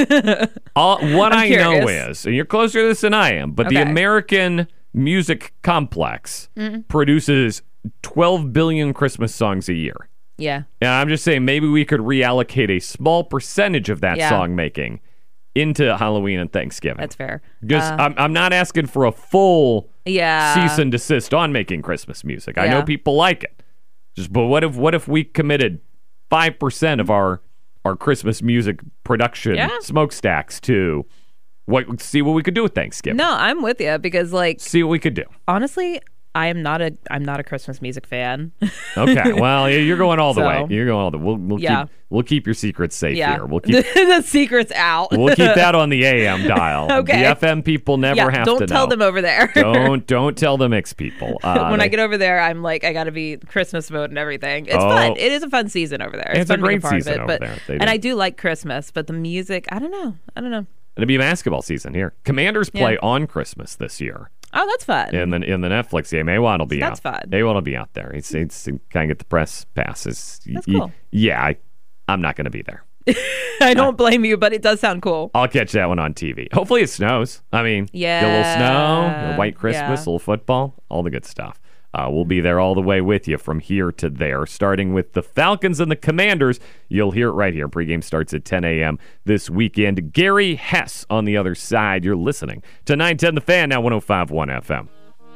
What I know curious. is, and you're closer to this than I am, but the Okay. American music complex produces 12 billion Christmas songs a year. Yeah. And I'm just saying maybe we could reallocate a small percentage of that Yeah. song making into Halloween and Thanksgiving. That's fair. Because I'm not asking for a full Yeah. cease and desist on making Christmas music. I know Yeah. people like it. But what if we committed 5% of our Christmas music production Yeah. smokestacks to see what we could do with Thanksgiving. No, I'm with you because like See what we could do. honestly, I'm not a Christmas music fan. Okay. Well, you're going all the way. So- You're going all the We'll Yeah. keep your secrets safe Yeah. here. We'll keep the secret's out. we'll keep that on the AM dial. Okay. The FM people never yeah, have don't to tell know. them over there. Don't tell the mix people. When They- I get over there, I'm like, I got to be Christmas mode and everything. It's Oh. fun. It is a fun season over there. It's a fun being great part season of it, over but, there. They And do. I do like Christmas, but the music, I don't know. It'll be basketball season here. Commanders play on Christmas this year. Oh, that's fun. In the Netflix game, A1 will be That's out. fun. A1 will be out there. It's kind of get the press passes. That's cool. Yeah, I'm not going to be there. I don't blame you, but it does sound cool. I'll catch that one on TV. Hopefully it snows. I mean, Yeah. get a little snow, a white Christmas, Yeah. a little football, all the good stuff. We'll be there all the way with you from here to there, starting with the Falcons and the Commanders. You'll hear it right here. Pregame starts at 10 a.m. this weekend. Gary Hess on the other side. You're listening to 910 The Fan, now 105.1 FM.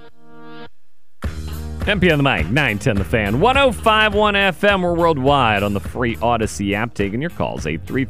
MP on the mic, 910 The Fan, 105.1 FM. We're worldwide on the free Odyssey app. Taking your calls,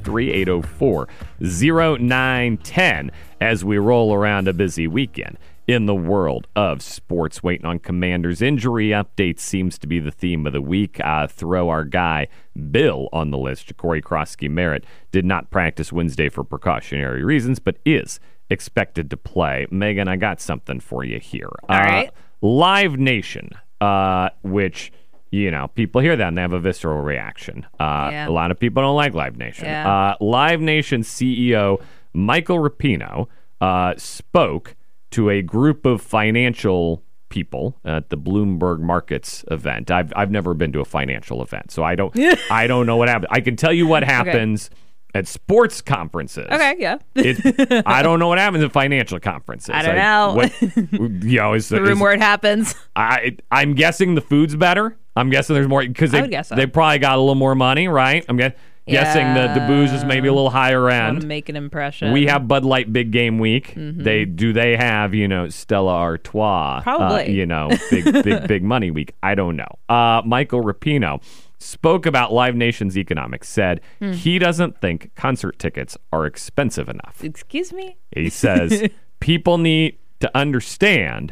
833-804-0910, as we roll around a busy weekend in the world of sports. Waiting on Commanders injury updates seems to be the theme of the week. Throw our guy Bill on the list. Ja'Cory Krosky-Merritt did not practice Wednesday for precautionary reasons, but is expected to play. Megan, I got something for you here. All right. Live Nation, which, people hear that and they have a visceral reaction. Yeah. A lot of people don't like Live Nation. Yeah. Live Nation CEO Michael Rapino spoke to a group of financial people at the Bloomberg Markets event. I've never been to a financial event, so I don't know what happened. I can tell you what happens at sports conferences. Okay, yeah. I don't know what happens at financial conferences. I don't know. Is The room where it happens. I'm guessing the food's better. I'm guessing there's more because I would guess so. they probably got a little more money, right? I'm guessing the booze is maybe a little higher end. Make an impression. We have Bud Light Big Game Week. Mm-hmm. They have Stella Artois. Probably. Big money week. I don't know. Michael Rapino spoke about Live Nation's economics. Said he doesn't think concert tickets are expensive enough. Excuse me? He says people need to understand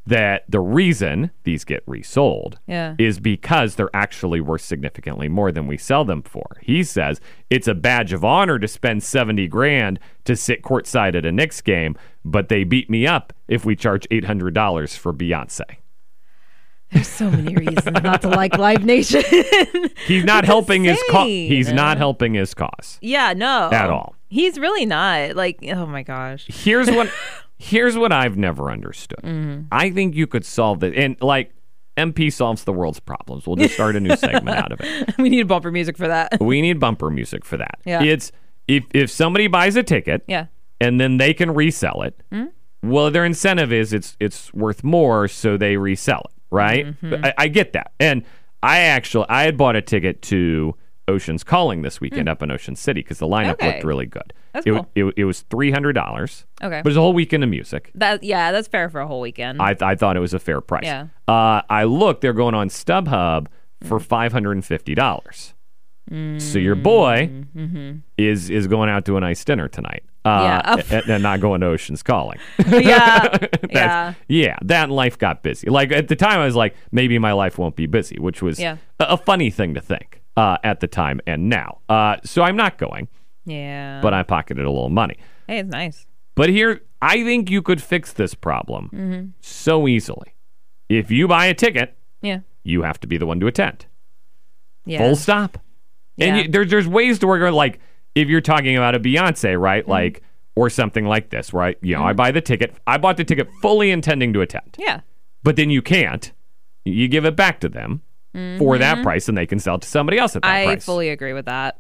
that the reason these get resold Yeah. is because they're actually worth significantly more than we sell them for. He says it's a badge of honor to spend $70,000 to sit courtside at a Knicks game, but they beat me up if we charge $800 for Beyonce. There's so many reasons not to like Live Nation. He's not It's helping his cause. insane. He's not helping his cause. Yeah, no. At all. He's really not. Like, oh my gosh. Here's what I've never understood. I think you could solve that, and like MP solves the world's problems. We'll just start a new segment out of it. We need bumper music for that. We need bumper music for that. Yeah. It's if somebody buys a ticket, Yeah. and then they can resell it. Well, their incentive is it's worth more, so they resell it, right? I get that, and I had bought a ticket to Ocean's Calling this weekend up in Ocean City because the lineup Okay. looked really good. That's it, cool. it was $300. Okay. But it was a whole weekend of music. That's fair for a whole weekend. I thought it was a fair price. Yeah. I looked, they're going on StubHub for $550. So your boy is going out to a nice dinner tonight. Yeah. And not going to Ocean's Calling. yeah. Yeah. Yeah, that and life got busy. Like at the time, I was like, maybe my life won't be busy, which was a funny thing to think at the time and now. So I'm not going, Yeah. but I pocketed a little money. Hey, it's nice. But here, I think you could fix this problem so easily. If you buy a ticket, Yeah. you have to be the one to attend. Yeah. Full stop. Yeah. And there's ways to work on, like, if you're talking about a Beyonce, right? Like, or something like this, right? You know, I buy the ticket. I bought the ticket fully intending to attend. Yeah. But then you can't. You give it back to them for that price, and they can sell it to somebody else at that I price. fully agree with that.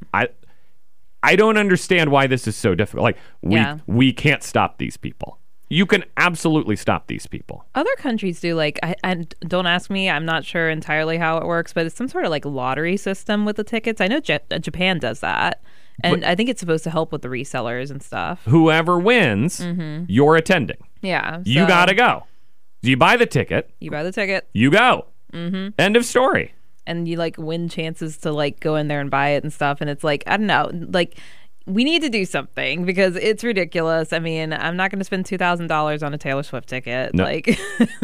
I don't understand why this is so difficult. Like, we can't stop these people. You can absolutely stop these people. Other countries do, like, I don't ask me, I'm not sure entirely how it works, but it's some sort of like lottery system with the tickets. I know Japan does that, and I think it's supposed to help with the resellers and stuff. Whoever wins, you're attending. Yeah. You so gotta go. You buy the ticket, You buy the ticket, you go. End of story. and you like win chances to like go in there and buy it and stuff. And it's like, I don't know, like we need to do something because it's ridiculous. I mean, I'm not going to spend $2,000 on a Taylor Swift ticket. No. Like,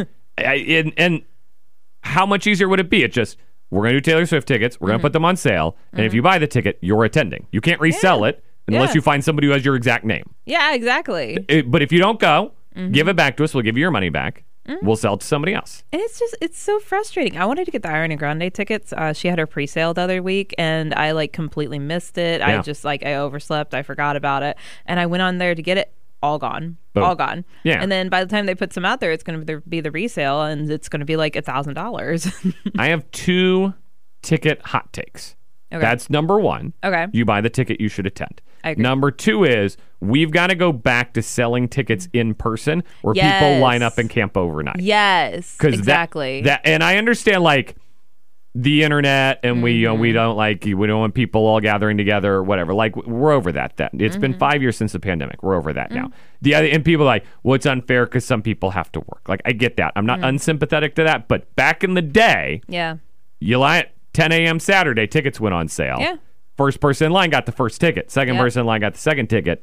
And how much easier would it be? It just, we're going to do Taylor Swift tickets. We're going to put them on sale. And if you buy the ticket, you're attending. You can't resell it unless Yeah. you find somebody who has your exact name. yeah, exactly. But if you don't go, give it back to us. We'll give you your money back. We'll sell it to somebody else. And it's so frustrating. I wanted to get the Ariana Grande tickets. She had her pre-sale the other week, and I like completely missed it. Yeah. I overslept. I forgot about it, and I went on there to get it. All gone. Boom. All gone. Yeah. And then by the time they put some out there, it's going to be the resale, and it's going to be like $1,000. I have 2 ticket hot takes. Okay. That's number 1. Okay. You buy the ticket, you should attend. I agree. Number 2 is we've got to go back to selling tickets in person where people Yes. line up and camp overnight. Yes, 'Cause exactly. That and I understand like the internet and we we don't want people all gathering together or whatever. Like we're over that. It's been 5 years since the pandemic. We're over that now. And people are like, well, it's unfair because some people have to work. Like I get that. I'm not unsympathetic to that. But back in the day, Yeah. you lie at 10 a.m. Saturday, tickets went on sale. Yeah. First person in line got the first ticket. Second Yep. person in line got the second ticket,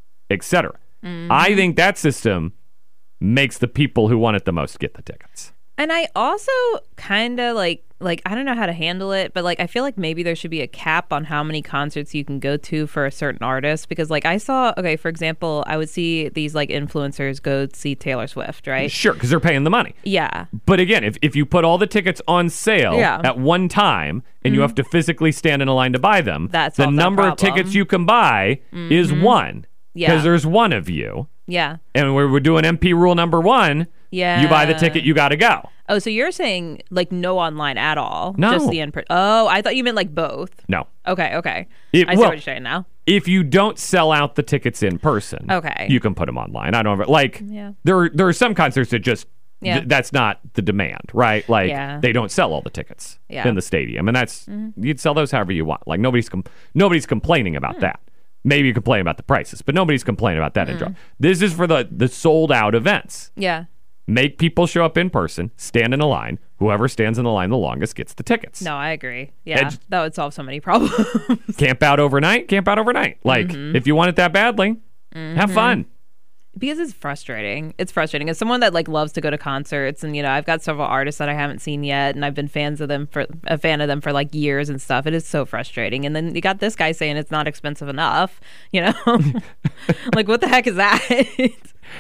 etc. I think that system makes the people who want it the most get the tickets. And I also kind of like I don't know how to handle it, but like I feel like maybe there should be a cap on how many concerts you can go to for a certain artist, because like I saw, okay, for example, I would see these like influencers go see Taylor Swift, right? Sure, because they're paying the money. Yeah. But again, if you put all the tickets on sale Yeah. at one time and you have to physically stand in a line to buy them, That the solves that number of problem. tickets you can buy is 1. Yeah. Because there's one of you. Yeah. And we're doing MP rule number 1. Yeah. You buy the ticket, you got to go. Oh, so you're saying like no online at all? No. Just the in-person. Oh, I thought you meant like both. No. Okay. I Well, see what you're saying now. If you don't sell out the tickets in person, Okay. you can put them online. I don't like. Yeah. There are some concerts that just Yeah. that's not the demand, right? Like Yeah. they don't sell all the tickets Yeah. in the stadium, and that's you'd sell those however you want. Like nobody's complaining about that. Maybe you complain about the prices, but nobody's complaining about that. Enjoy. This is for the sold out events. Yeah. Make people show up in person, stand in a line. Whoever stands in the line the longest gets the tickets. No, I agree. Yeah. Edge- That would solve so many problems. Camp out overnight. Like if you want it that badly, have fun. Because it's frustrating. It's frustrating. As someone that like loves to go to concerts, and I've got several artists that I haven't seen yet, and I've been a fan of them for like years and stuff. It is so frustrating. And then you got this guy saying it's not expensive enough. Like what the heck is that?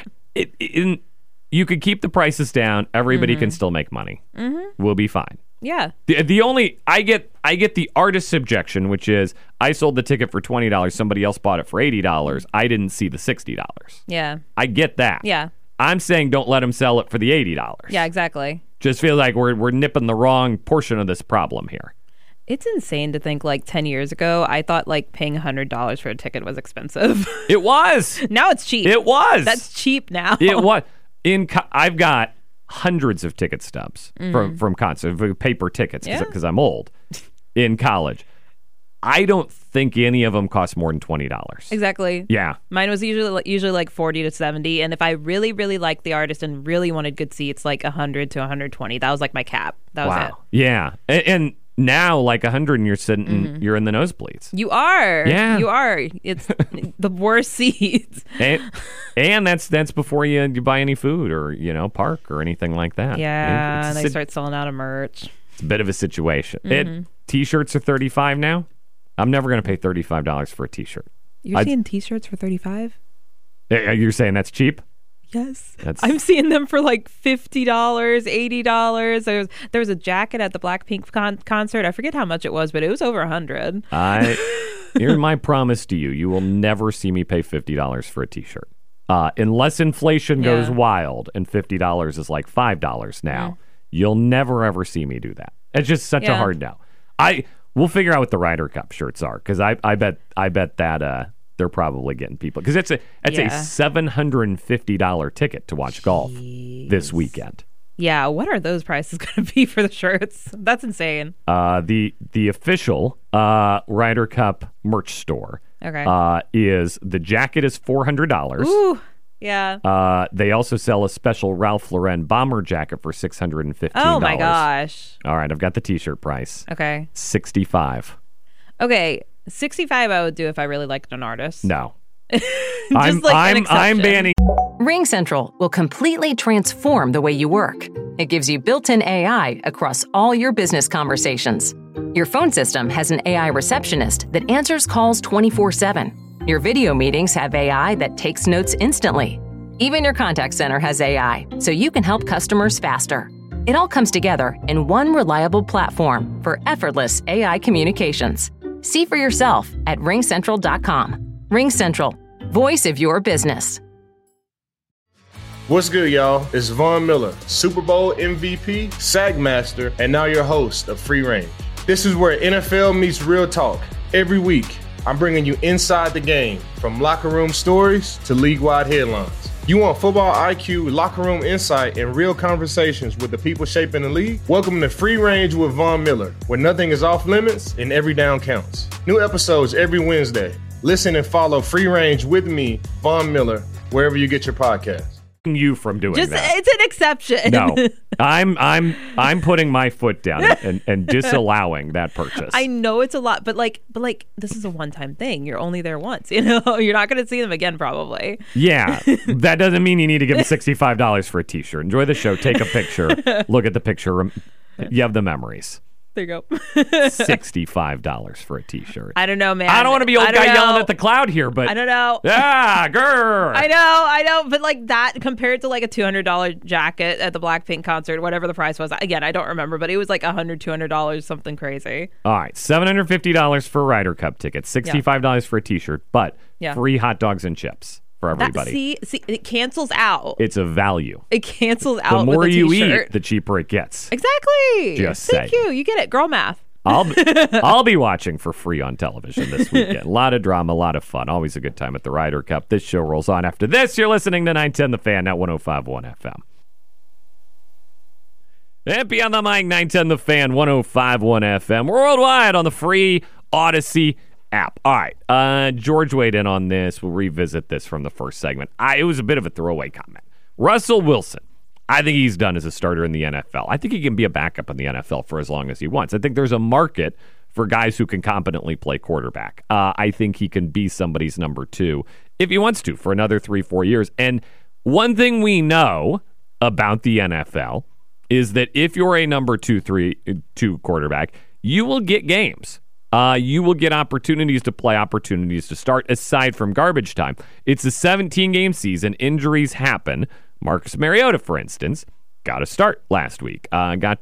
You could keep the prices down. Everybody can still make money. We'll be fine. Yeah. The only I get the artist's objection, which is I sold the ticket for $20. Somebody else bought it for $80. I didn't see the $60. Yeah. I get that. Yeah. I'm saying don't let them sell it for the $80. Yeah, exactly. Just feel like we're nipping the wrong portion of this problem here. It's insane to think like 10 years ago, I thought like paying $100 for a ticket was expensive. It was. Now it's cheap. It was. That's cheap now. It was. I've got hundreds of ticket stubs from concerts, paper tickets, because I'm old, in college. I don't think any of them cost more than $20. Exactly. Yeah. Mine was usually like 40 to 70, and if I really, really liked the artist and really wanted good seats, like 100 to 120. That was like my cap. That was it. Yeah. And now, like 100, and you're sitting, you're in the nosebleeds. You are. Yeah. You are. It's the worst seats. And that's before you buy any food or, park or anything like that. Yeah, they start selling out of merch. It's a bit of a situation. T-shirts are $35 now. I'm never going to pay $35 for a T-shirt. You're seeing T-shirts for $35? You're saying that's cheap? Yes. I'm seeing them for like $50, $80. There was a jacket at the Blackpink concert. I forget how much it was, but it was over $100. Here's my promise to you. You will never see me pay $50 for a T-shirt. Unless inflation goes wild and $50 is like $5 now, you'll never, ever see me do that. It's just such a hard no. We'll figure out what the Ryder Cup shirts are, because I bet that they're probably getting people, because it's a $750 ticket to watch golf this weekend. Yeah, what are those prices going to be for the shirts? That's insane. The official Ryder Cup merch store is the jacket is $400. Ooh, yeah. They also sell a special Ralph Lauren bomber jacket for $615. Oh my gosh. All right, I've got the T-shirt price. Okay. $65. Okay, $65 I would do if I really liked an artist. No. I'm banning. RingCentral will completely transform the way you work. It gives you built-in AI across all your business conversations. Your phone system has an AI receptionist that answers calls 24/7. Your video meetings have AI that takes notes instantly. Even your contact center has AI, so you can help customers faster. It all comes together in one reliable platform for effortless AI communications. See for yourself at ringcentral.com. RingCentral, voice of your business. What's good, y'all? It's Von Miller, Super Bowl MVP, SAG Master, and now your host of Free Range. This is where NFL meets real talk. Every week, I'm bringing you inside the game, from locker room stories to league-wide headlines. You want football IQ, locker room insight, and real conversations with the people shaping the league? Welcome to Free Range with Von Miller, where nothing is off limits and every down counts. New episodes every Wednesday. Listen and follow Free Range with me, Von Miller, wherever you get your podcasts. You from doing that. It's an exception. No, I'm putting my foot down and disallowing that purchase. I know it's a lot, but like this is a one-time thing. You're only there once. You're not going to see them again, probably. Yeah, that doesn't mean you need to give them $65 for a T-shirt. Enjoy the show. Take a picture. Look at the picture. You have the memories. There you go. $65 for a T-shirt. I don't know, man. I don't want to be old guy yelling at the cloud here, but I don't know. Yeah, grr. I know, but like that compared to like a $200 jacket at the Blackpink concert, whatever the price was. Again, I don't remember, but it was like $100, $200, something crazy. All right, $750 for a Ryder Cup ticket, $65 for a T-shirt, but free hot dogs and chips for everybody. See, it cancels out. It's a value. It cancels out. The more with a you T-shirt. eat, the cheaper it gets. Exactly. Thank you. You get it. Girl math. I'll be watching for free on television this weekend. A lot of drama, a lot of fun. Always a good time at the Ryder Cup. This show rolls on after this. You're listening to 910 The Fan at 105.1 FM. And beyond the mic, 910 The Fan, 105.1 FM. Worldwide on the free Odyssey app. All right. George weighed in on this. We'll revisit this from the first segment. It was a bit of a throwaway comment. Russell Wilson. I think he's done as a starter in the NFL. I think he can be a backup in the NFL for as long as he wants. I think there's a market for guys who can competently play quarterback. I think he can be somebody's number 2 if he wants to for another 3-4 years. And one thing we know about the NFL is that if you're a number 2 quarterback, you will get games. You will get opportunities to play, opportunities to start, aside from garbage time. It's a 17-game season. Injuries happen. Marcus Mariota, for instance, got to start last week. Got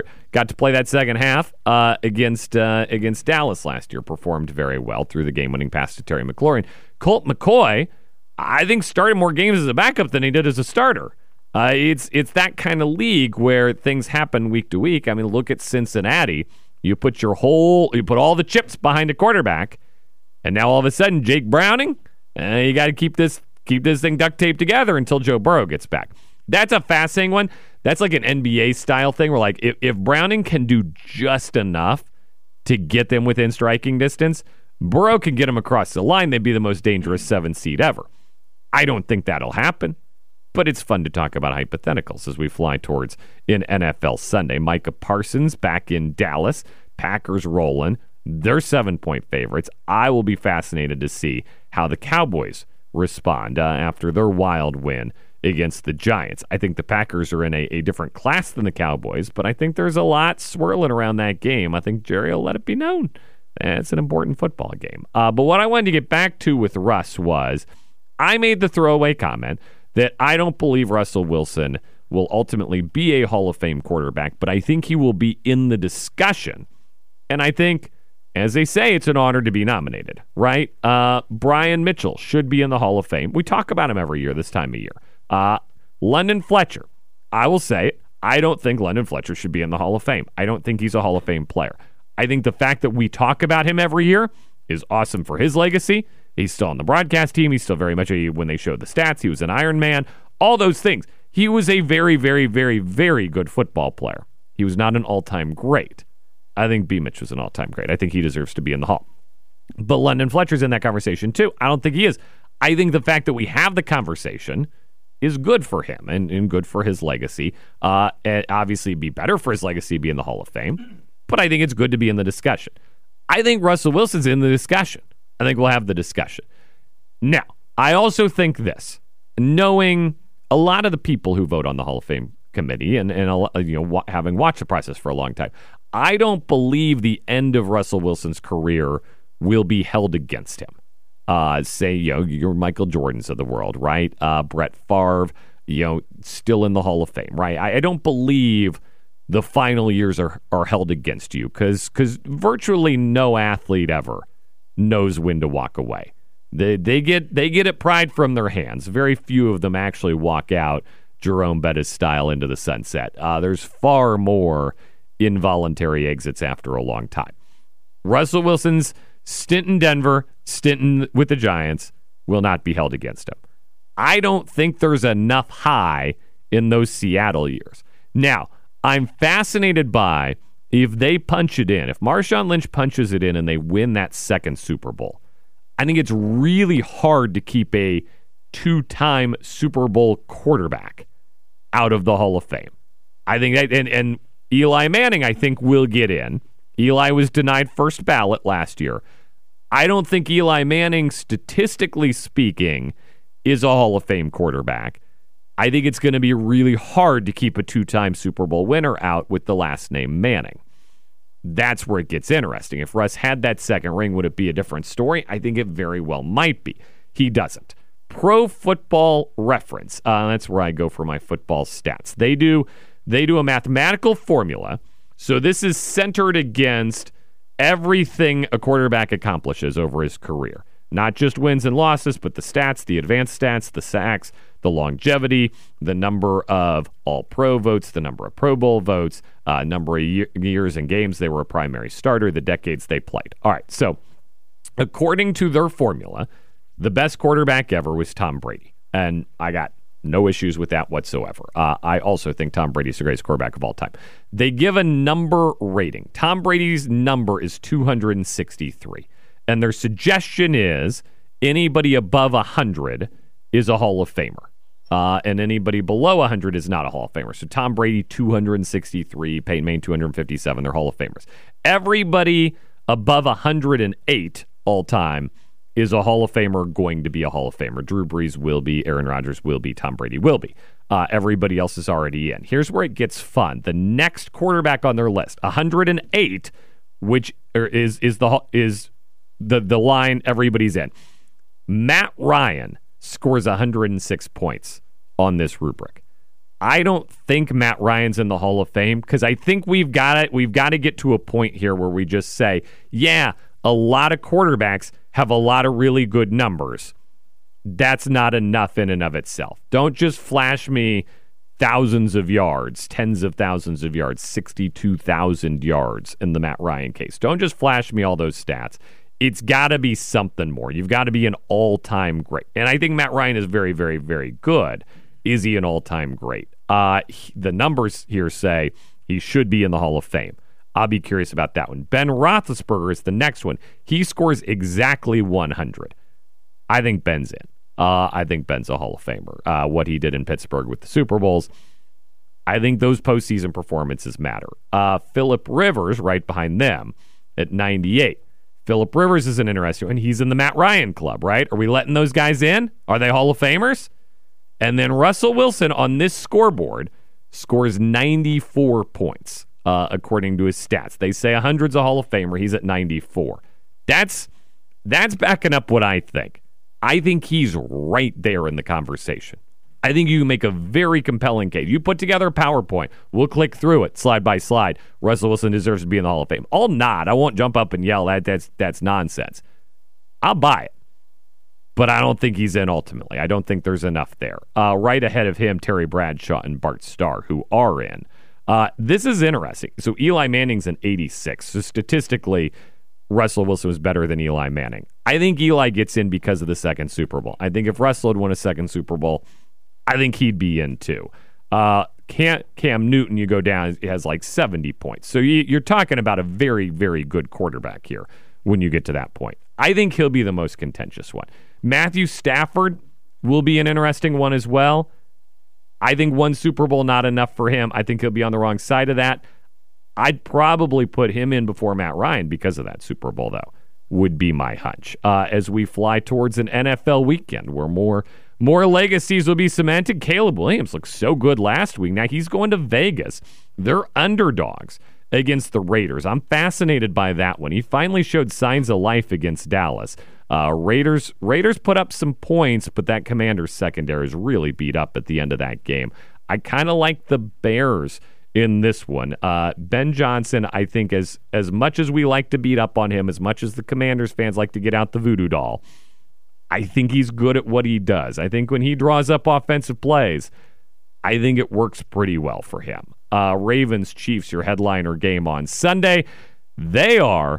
to play that second half against Dallas last year. Performed very well through the game-winning pass to Terry McLaurin. Colt McCoy, I think, started more games as a backup than he did as a starter. It's that kind of league where things happen week to week. I mean, look at Cincinnati. You put all the chips behind a quarterback, and now all of a sudden, Jake Browning, you got to keep this thing duct taped together until Joe Burrow gets back. That's a fascinating one. That's like an NBA style thing where, like, if Browning can do just enough to get them within striking distance, Burrow can get them across the line. They'd be the most dangerous 7 seed ever. I don't think that'll happen, but it's fun to talk about hypotheticals as we fly towards an NFL Sunday. Micah Parsons back in Dallas. Packers rolling. They're 7-point favorites. I will be fascinated to see how the Cowboys respond after their wild win against the Giants. I think the Packers are in a different class than the Cowboys, but I think there's a lot swirling around that game. I think Jerry will let it be known. It's an important football game. But what I wanted to get back to with Russ was I made the throwaway comment that I don't believe Russell Wilson will ultimately be a Hall of Fame quarterback, but I think he will be in the discussion. And I think, as they say, it's an honor to be nominated, right? Brian Mitchell should be in the Hall of Fame. We talk about him every year this time of year. London Fletcher, I will say it, I don't think London Fletcher should be in the Hall of Fame. I don't think he's a Hall of Fame player. I think the fact that we talk about him every year is awesome for his legacy. He's still on the broadcast team. He's still very much when they show the stats, he was an Iron Man, all those things. He was a very, very, very, very good football player. He was not an all-time great. I think B. Mitch was an all-time great. I think he deserves to be in the Hall. But London Fletcher's in that conversation too. I don't think he is. I think the fact that we have the conversation is good for him and good for his legacy. And obviously, it'd be better for his legacy to be in the Hall of Fame. But I think it's good to be in the discussion. I think Russell Wilson's in the discussion. I think we'll have the discussion. Now, I also think this, knowing a lot of the people who vote on the Hall of Fame committee and having watched the process for a long time, I don't believe the end of Russell Wilson's career will be held against him. Say, your Michael Jordans of the world, right? Brett Favre, still in the Hall of Fame, right? I don't believe the final years are held against you because virtually no athlete ever knows when to walk away. They get it pried from their hands. Very few of them actually walk out Jerome Bettis style into the sunset. There's far more involuntary exits after a long time. Russell Wilson's stint in Denver, with the Giants, will not be held against him. I don't think there's enough high in those Seattle years. Now, I'm fascinated by if they punch it in, if Marshawn Lynch punches it in and they win that second Super Bowl. I think it's really hard to keep a 2-time Super Bowl quarterback out of the Hall of Fame. I think that, and Eli Manning, I think, will get in. Eli was denied first ballot last year. I don't think Eli Manning, statistically speaking, is a Hall of Fame quarterback. I think it's going to be really hard to keep a 2-time Super Bowl winner out with the last name Manning. That's where it gets interesting. If Russ had that second ring, would it be a different story? I think it very well might be. He doesn't. Pro Football Reference, that's where I go for my football stats. They do a mathematical formula. So this is centered against everything a quarterback accomplishes over his career. Not just wins and losses, but the stats, the advanced stats, the sacks, the longevity, the number of All-Pro votes, the number of Pro Bowl votes, number of years and games they were a primary starter, the decades they played. All right, so according to their formula, the best quarterback ever was Tom Brady. And I got no issues with that whatsoever. I also think Tom Brady's the greatest quarterback of all time. They give a number rating. Tom Brady's number is 263. And their suggestion is anybody above 100 is a Hall of Famer. And anybody below 100 is not a Hall of Famer. So Tom Brady, 263, Peyton Manning, 257, they're Hall of Famers. Everybody above 108 all-time, is a Hall of Famer going to be a Hall of Famer? Drew Brees will be, Aaron Rodgers will be, Tom Brady will be. Everybody else is already in. Here's where it gets fun. The next quarterback on their list, 108, which is the line everybody's in. Matt Ryan scores 106 points on this rubric. I don't think Matt Ryan's in the Hall of Fame because I think we've got to get to a point here where we just say, yeah, a lot of quarterbacks have a lot of really good numbers. That's not enough in and of itself. Don't just flash me thousands of yards, tens of thousands of yards, 62,000 yards in the Matt Ryan case. Don't just flash me all those stats. It's got to be something more. You've got to be an all-time great. And I think Matt Ryan is very, very, very good. Is he an all-time great? The numbers here say he should be in the Hall of Fame. I'll be curious about that one. Ben Roethlisberger is the next one. He scores exactly 100. I think Ben's in. I think Ben's a Hall of Famer. What he did in Pittsburgh with the Super Bowls, I think those postseason performances matter. Phillip Rivers right behind them at 98. Phillip Rivers is an interesting one. He's in the Matt Ryan club, right? Are we letting those guys in? Are they Hall of Famers? And then Russell Wilson on this scoreboard scores 94 points, according to his stats. They say 100's a Hall of Famer. He's at 94. That's backing up what I think. I think he's right there in the conversation. I think you can make a very compelling case. You put together a PowerPoint. We'll click through it slide by slide. Russell Wilson deserves to be in the Hall of Fame. I'll nod. I won't jump up and yell. That's nonsense. I'll buy it. But I don't think he's in ultimately. I don't think there's enough there. Right ahead of him, Terry Bradshaw and Bart Starr, who are in. This is interesting. So Eli Manning's an 86. So statistically, Russell Wilson was better than Eli Manning. I think Eli gets in because of the second Super Bowl. I think if Russell had won a second Super Bowl, I think he'd be in too. Cam Newton, you go down, he has like 70 points. So you're talking about a very, very good quarterback here when you get to that point. I think he'll be the most contentious one. Matthew Stafford will be an interesting one as well. I think one Super Bowl not enough for him. I think he'll be on the wrong side of that. I'd probably put him in before Matt Ryan because of that Super Bowl, though, would be my hunch. As we fly towards an NFL weekend where more legacies will be cemented. Caleb Williams looked so good last week. Now he's going to Vegas. They're underdogs against the Raiders. I'm fascinated by that one. He finally showed signs of life against Dallas. Raiders put up some points, but that Commanders secondary is really beat up at the end of that game. I kind of like the Bears in this one. Ben Johnson, I think as much as we like to beat up on him, as much as the Commanders fans like to get out the voodoo doll, I think he's good at what he does. I think when he draws up offensive plays, I think it works pretty well for him. Ravens-Chiefs, your headliner game on Sunday. They are,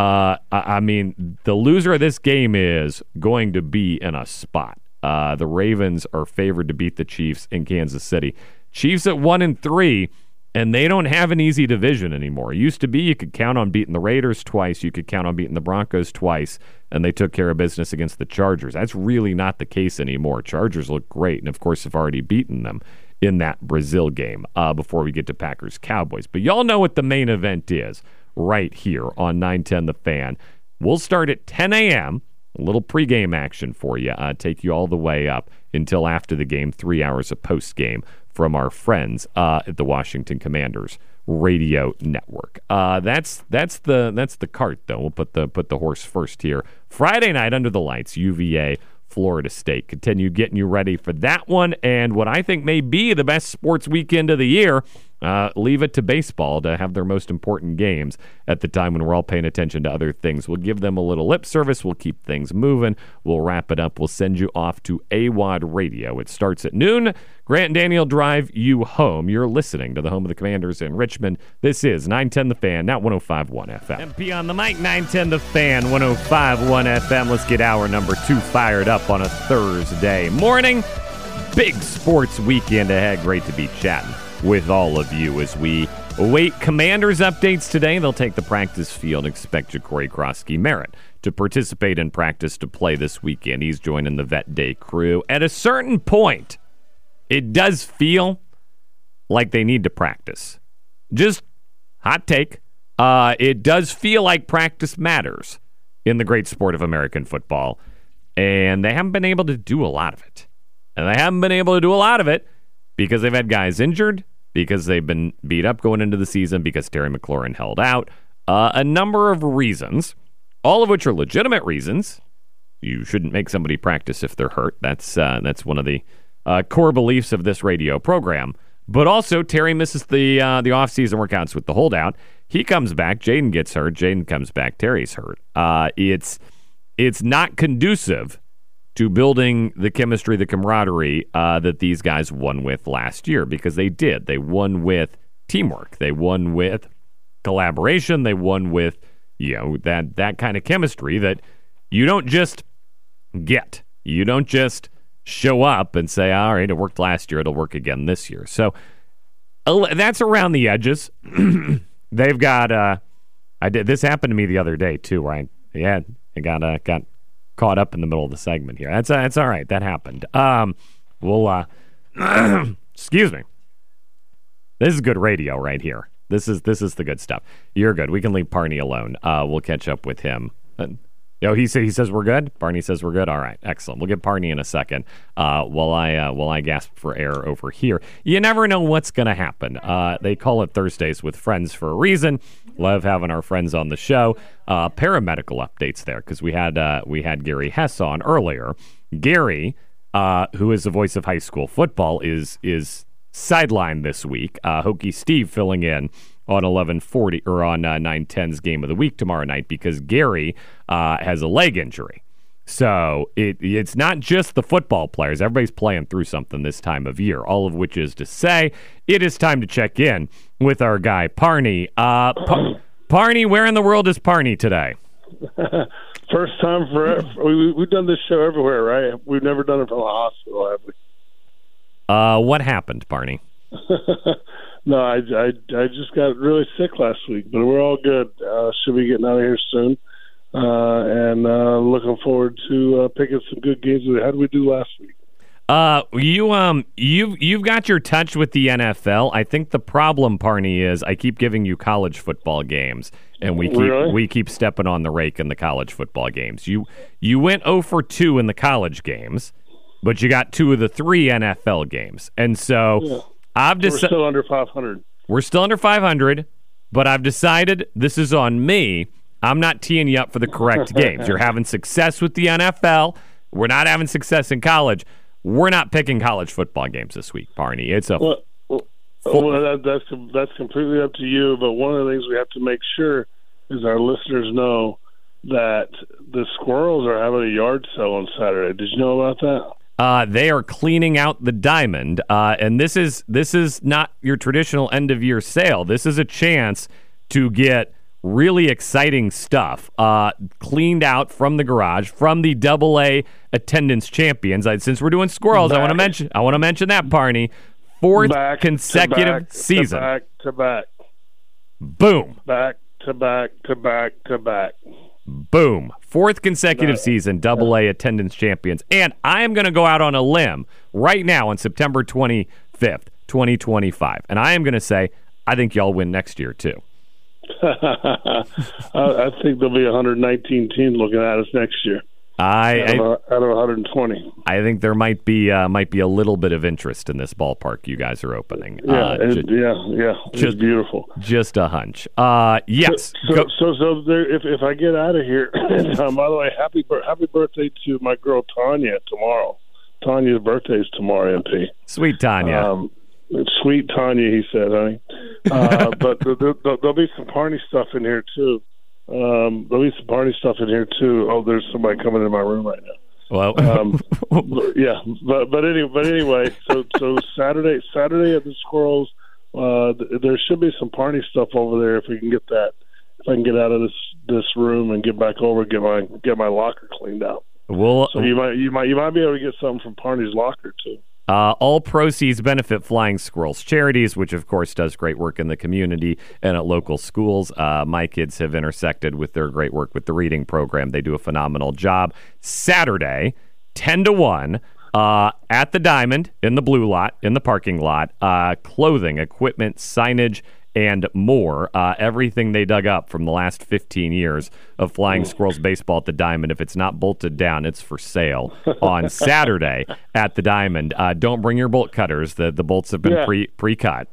the loser of this game is going to be in a spot. The Ravens are favored to beat the Chiefs in Kansas City. Chiefs at 1-3, and they don't have an easy division anymore. It used to be you could count on beating the Raiders twice, you could count on beating the Broncos twice, and they took care of business against the Chargers. That's really not the case anymore. Chargers look great, and of course have already beaten them in that Brazil game before we get to Packers-Cowboys. But y'all know what the main event is right here on 910 The Fan. We'll start at 10 a.m., a little pregame action for you, take you all the way up until after the game, 3 hours of postgame from our friends at the Washington Commanders radio network. That's the cart, though. We'll put the horse first here. Friday night under the lights, UVA, Florida State. Continue getting you ready for that one and what I think may be the best sports weekend of the year. Leave it to baseball to have their most important games at the time when we're all paying attention to other things. We'll give them a little lip service. We'll keep things moving. We'll wrap it up. We'll send you off to AWOD Radio. It starts at noon. Grant and Daniel drive you home. You're listening to the home of the Commanders in Richmond. This is 910 The Fan, now 105.1 FM. MP on the mic, 910 The Fan, 105.1 FM. Let's get hour number 2 fired up on a Thursday morning. Big sports weekend ahead. Great to be chatting with all of you as we await Commanders updates today. They'll take the practice field. Expect Ja'Cory Krosky-Merritt to participate in practice to play this weekend. He's joining the Vet Day crew. At a certain point, it does feel like they need to practice. Just hot take. It does feel like practice matters in the great sport of American football, and they haven't been able to do a lot of it. And they haven't been able to do a lot of it because they've had guys injured, because they've been beat up going into the season, because Terry McLaurin held out. A number of reasons, all of which are legitimate reasons. You shouldn't make somebody practice if they're hurt. That's one of the core beliefs of this radio program. But also, Terry misses the off-season workouts with the holdout. He comes back. Jaden gets hurt. Jaden comes back. Terry's hurt. It's not conducive to building the chemistry, the camaraderie that these guys won with last year, because they did. They won with teamwork. They won with collaboration. They won with that kind of chemistry that you don't just get. You don't just show up and say, all right, it worked last year, it'll work again this year. So that's around the edges. They've got this happened to me the other day too, where I got caught up in the middle of the segment here. That's all right. That happened. Excuse me. This is good radio right here. This is the good stuff. You're good. We can leave Parney alone. We'll catch up with him. He says we're good. Barney says we're good. All right, excellent. We'll get Parney in a second. While I gasp for air over here. You never know what's going to happen. They call it Thursdays with Friends for a reason. Love having our friends on the show. Paramedical updates there, because we had Gary Hess on earlier. Gary, who is the voice of high school football, is sidelined this week. Hokie Steve filling in on 11:40 or on 9:10's Game of the Week tomorrow night, because Gary has a leg injury. So it's not just the football players. Everybody's playing through something this time of year, all of which is to say it is time to check in with our guy, Parney. Parney, where in the world is Parney today? First time forever. We've done this show everywhere, right? We've never done it from a hospital, have we? What happened, Parney? No, I just got really sick last week, but we're all good. Should be getting out of here soon, and looking forward to picking some good games. How did we do last week? You've got your touch with the NFL. I think the problem, Parney, is I keep giving you college football games, and we keep stepping on the rake in the college football games. You went 0 for 2 in the college games, but you got 2 of the 3 NFL games, and so. Yeah. We're still under 500. We're still under 500, but I've decided this is on me. I'm not teeing you up for the correct games. You're having success with the NFL. We're not having success in college. We're not picking college football games this week, Barney. It's a that's completely up to you. But one of the things we have to make sure is our listeners know that the Squirrels are having a yard sale on Saturday. Did you know about that? They are cleaning out the diamond, and this is not your traditional end-of-year sale. This is a chance to get really exciting stuff cleaned out from the garage, from the AA attendance champions. Since we're doing Squirrels, I want to mention that, Parney. 4th consecutive season. Back to back. Boom. Back to back to back to back. Boom. 4th consecutive season, AA attendance champions. And I am going to go out on a limb right now on September 25th, 2025. And I am going to say, I think y'all win next year, too. I think there'll be 119 teams looking at us next year. Out of 120. I think there might be a little bit of interest in this ballpark you guys are opening. It's beautiful. Just a hunch. Yes. So there, if I get out of here, and, by the way, happy birthday to my girl Tanya tomorrow. Tanya's birthday is tomorrow, MP. Sweet Tanya. Sweet Tanya, he said, honey. But there'll be some Parney stuff in here too. There'll be some party stuff in here too. Oh, there's somebody coming in my room right now. Well, yeah, but anyway, so Saturday at the Squirrels, there should be some party stuff over there if we can get that. If I can get out of this room and get back over, get my locker cleaned out. So you might be able to get something from Parney's locker too. All proceeds benefit Flying Squirrels Charities, which, of course, does great work in the community and at local schools. My kids have intersected with their great work with the reading program. They do a phenomenal job. Saturday, 10-1, at the Diamond, in the blue lot, in the parking lot, clothing, equipment, signage, and more. Everything they dug up from the last 15 years of flying squirrels baseball at the Diamond, if it's not bolted down, it's for sale on Saturday at the Diamond. Don't bring your bolt cutters. The bolts have been pre-cut.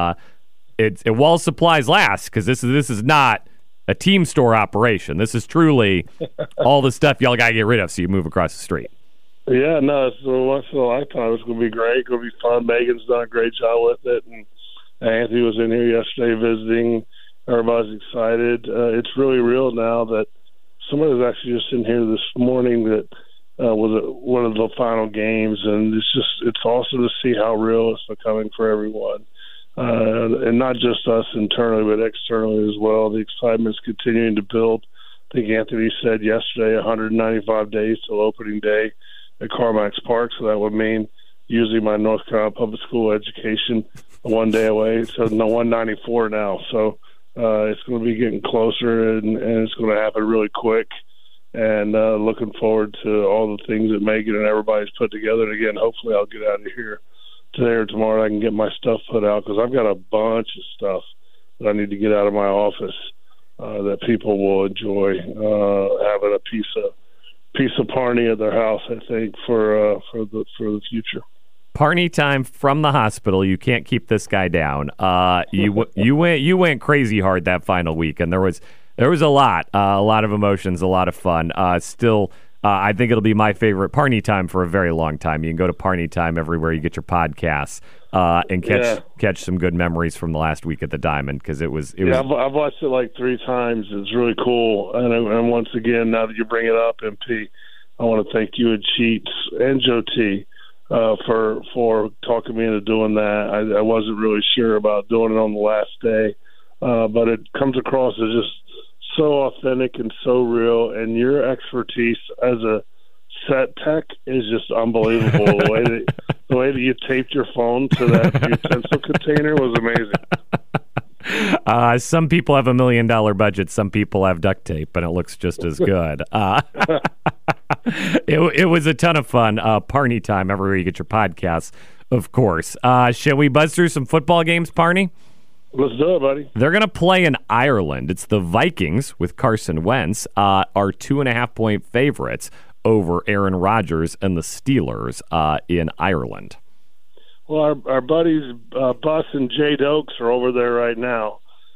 It while supplies last, because this is not a team store operation. This is truly all the stuff y'all got to get rid of so you move across the street. Yeah, no, it's once in a lifetime. It's going to be great. It's going to be fun. Megan's done a great job with it, and Anthony was in here yesterday visiting. Everybody's excited. It's really real now that somebody was actually just in here this morning that was one of the final games, and it's awesome to see how real it's becoming for everyone. And not just us internally, but externally as well. The excitement's continuing to build. I think Anthony said yesterday 195 days till opening day at Carmax Park, so that would mean using my North Carolina public school education one day away. So no, 194 now. So it's going to be getting closer, and it's going to happen really quick. And looking forward to all the things that Megan and everybody's put together. And again, hopefully I'll get out of here today or tomorrow. I can get my stuff put out because I've got a bunch of stuff that I need to get out of my office that people will enjoy having a piece of Parney at their house. I think for the future. Parney time from the hospital. You can't keep this guy down. You went crazy hard that final week, and there was a lot of emotions, a lot of fun. Still. I think it'll be my favorite Parney time for a very long time. You can go to Parney time everywhere you get your podcasts and catch some good memories from the last week at the Diamond because it was. I've watched it like 3 times. It's really cool. And once again, now that you bring it up, MP, I want to thank you and Cheats and Joe T for talking me into doing that. I wasn't really sure about doing it on the last day, but it comes across as just so authentic and so real, and your expertise as a set tech is just unbelievable. The way that you taped your phone to that utensil container was amazing. Some people have $1 million budget. Some people have duct tape, and it looks just as good. It was a ton of fun. Parney time everywhere you get your podcasts, of course. Shall we buzz through some football games, Parney? Let's do it, buddy. They're going to play in Ireland. It's the Vikings with Carson Wentz are 2.5-point favorites over Aaron Rodgers and the Steelers in Ireland. Well, our buddies Bus and Jay Dokes are over there right now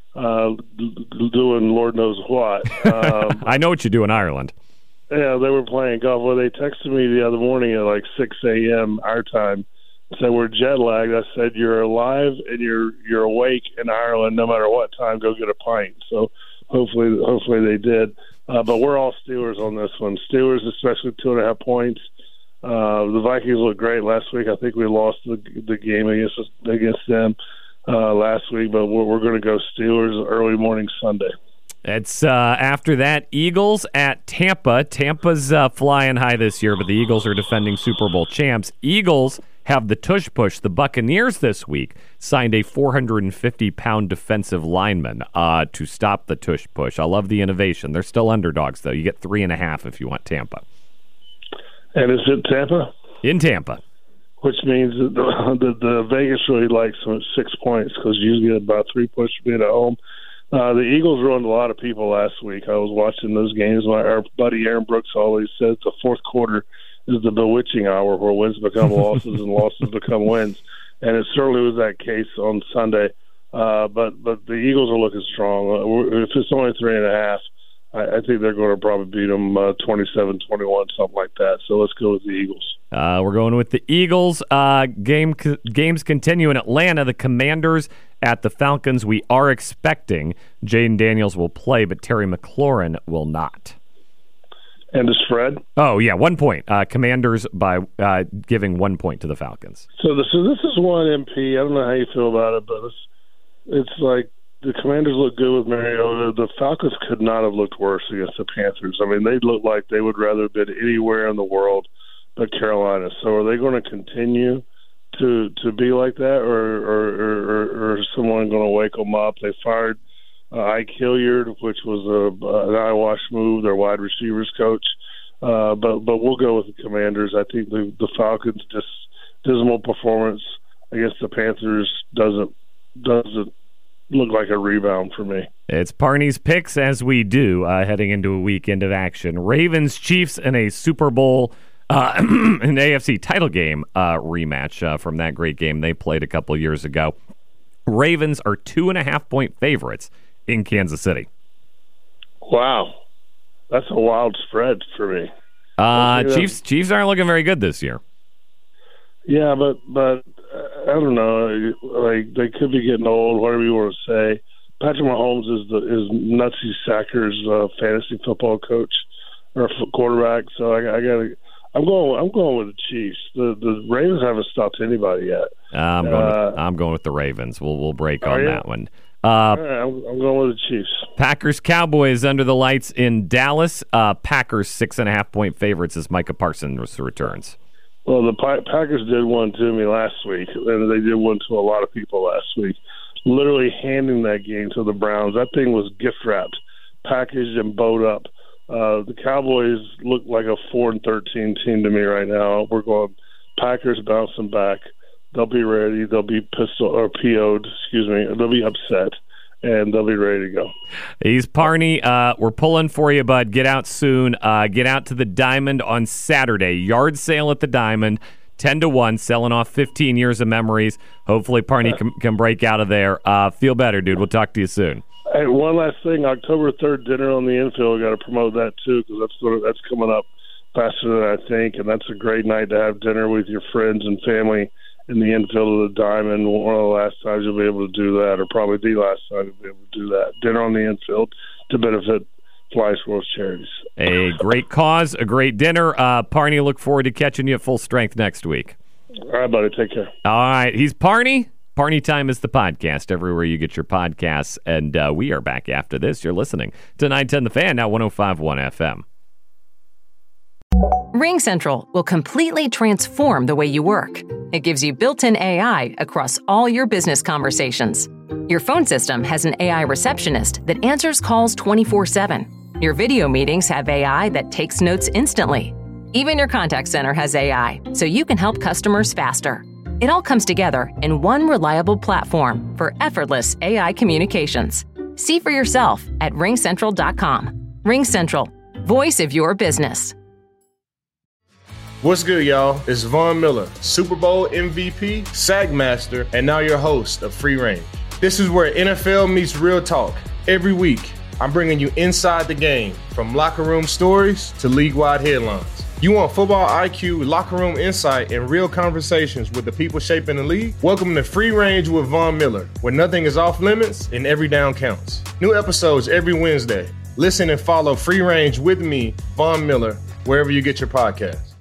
doing Lord knows what. I know what you do in Ireland. Yeah, they were playing golf. Well, they texted me the other morning at like 6 a.m. our time. Said we're jet lagged. I said you're alive and you're awake in Ireland no matter what time. Go get a pint. So hopefully they did. But we're all Steelers on this one. Steelers, especially 2.5 points. The Vikings looked great last week. I think we lost the game against them last week, but we're going to go Steelers early morning Sunday. It's after that, Eagles at Tampa. Tampa's flying high this year, but the Eagles are defending Super Bowl champs. Eagles have the tush push. The Buccaneers this week signed a 450-pound defensive lineman to stop the tush push. I love the innovation. They're still underdogs, though. You get 3.5 if you want Tampa. And is it Tampa? In Tampa. Which means that the Vegas really likes them at 6 points because you usually get about 3 points for being at home. The Eagles ruined a lot of people last week. I was watching those games. Our buddy Aaron Brooks always says the fourth quarter is the bewitching hour where wins become losses and losses become wins. And it certainly was that case on Sunday. But the Eagles are looking strong. If it's only 3.5, I think they're going to probably beat them 27-21, something like that. So let's go with the Eagles. We're going with the Eagles. Games continue in Atlanta. The Commanders at the Falcons. We are expecting Jaden Daniels will play, but Terry McLaurin will not. And the spread? Oh, yeah, 1 point. Commanders by giving 1 point to the Falcons. So this is one MP. I don't know how you feel about it, but it's like the Commanders look good with Mariota. The Falcons could not have looked worse against the Panthers. I mean, they looked like they would rather have been anywhere in the world but Carolina. So are they going to continue to be like that, or is someone going to wake them up? They fired Ike Hilliard, which was an eyewash move, their wide receivers coach. But we'll go with the Commanders. I think the Falcons' dismal performance against the Panthers doesn't look like a rebound for me. It's Parney's picks as we do heading into a weekend of action. Ravens Chiefs in a Super Bowl, an AFC title game rematch from that great game they played a couple years ago. Ravens are 2.5-point favorites in Kansas City. Wow, that's a wild spread for me. Chiefs aren't looking very good this year. Yeah, but I don't know. Like, they could be getting old, whatever you want to say. Patrick Mahomes is Nutsy Sacker's fantasy football coach or quarterback. So I'm going with the Chiefs. The Ravens haven't stopped anybody yet. I'm going with the Ravens. We'll break on that one. I'm going with the Chiefs. Packers Cowboys under the lights in Dallas. Packers 6.5-point favorites as Micah Parsons returns. Well, the Packers did one to me last week, and they did one to a lot of people last week. Literally handing that game to the Browns. That thing was gift-wrapped, packaged and bowed up. The Cowboys look like a 4-13 team to me right now. We're going Packers bouncing back. They'll be ready. They'll be PO'd. They'll be upset, and they'll be ready to go. He's Parney. We're pulling for you, bud. Get out soon. Get out to the Diamond on Saturday. Yard sale at the Diamond, 10-1, selling off 15 years of memories. Hopefully, Parney can break out of there. Feel better, dude. We'll talk to you soon. Hey, one last thing. October 3rd, dinner on the infield. Got to promote that, too, because that's coming up faster than I think, and that's a great night to have dinner with your friends and family in the infield of the Diamond. One of the last times you'll be able to do that, or probably the last time you'll be able to do that. Dinner on the infield to benefit Fly Squirrels charities. A great cause, a great dinner. Parney, look forward to catching you at full strength next week. All right, buddy. Take care. All right. He's Parney. Parney Time is the podcast everywhere you get your podcasts, and we are back after this. You're listening to 910 The Fan, now 105.1 FM. RingCentral will completely transform the way you work. It gives you built-in AI across all your business conversations. Your phone system has an AI receptionist that answers calls 24/7. Your video meetings have AI that takes notes instantly. Even your contact center has AI, so you can help customers faster. It all comes together in one reliable platform for effortless AI communications. See for yourself at ringcentral.com. RingCentral, voice of your business. What's good, y'all? It's Von Miller, Super Bowl MVP, Sagmaster, and now your host of Free Range. This is where NFL meets real talk. Every week, I'm bringing you inside the game, from locker room stories to league-wide headlines. You want football IQ, locker room insight, and real conversations with the people shaping the league? Welcome to Free Range with Von Miller, where nothing is off limits and every down counts. New episodes every Wednesday. Listen and follow Free Range with me, Von Miller, wherever you get your podcasts.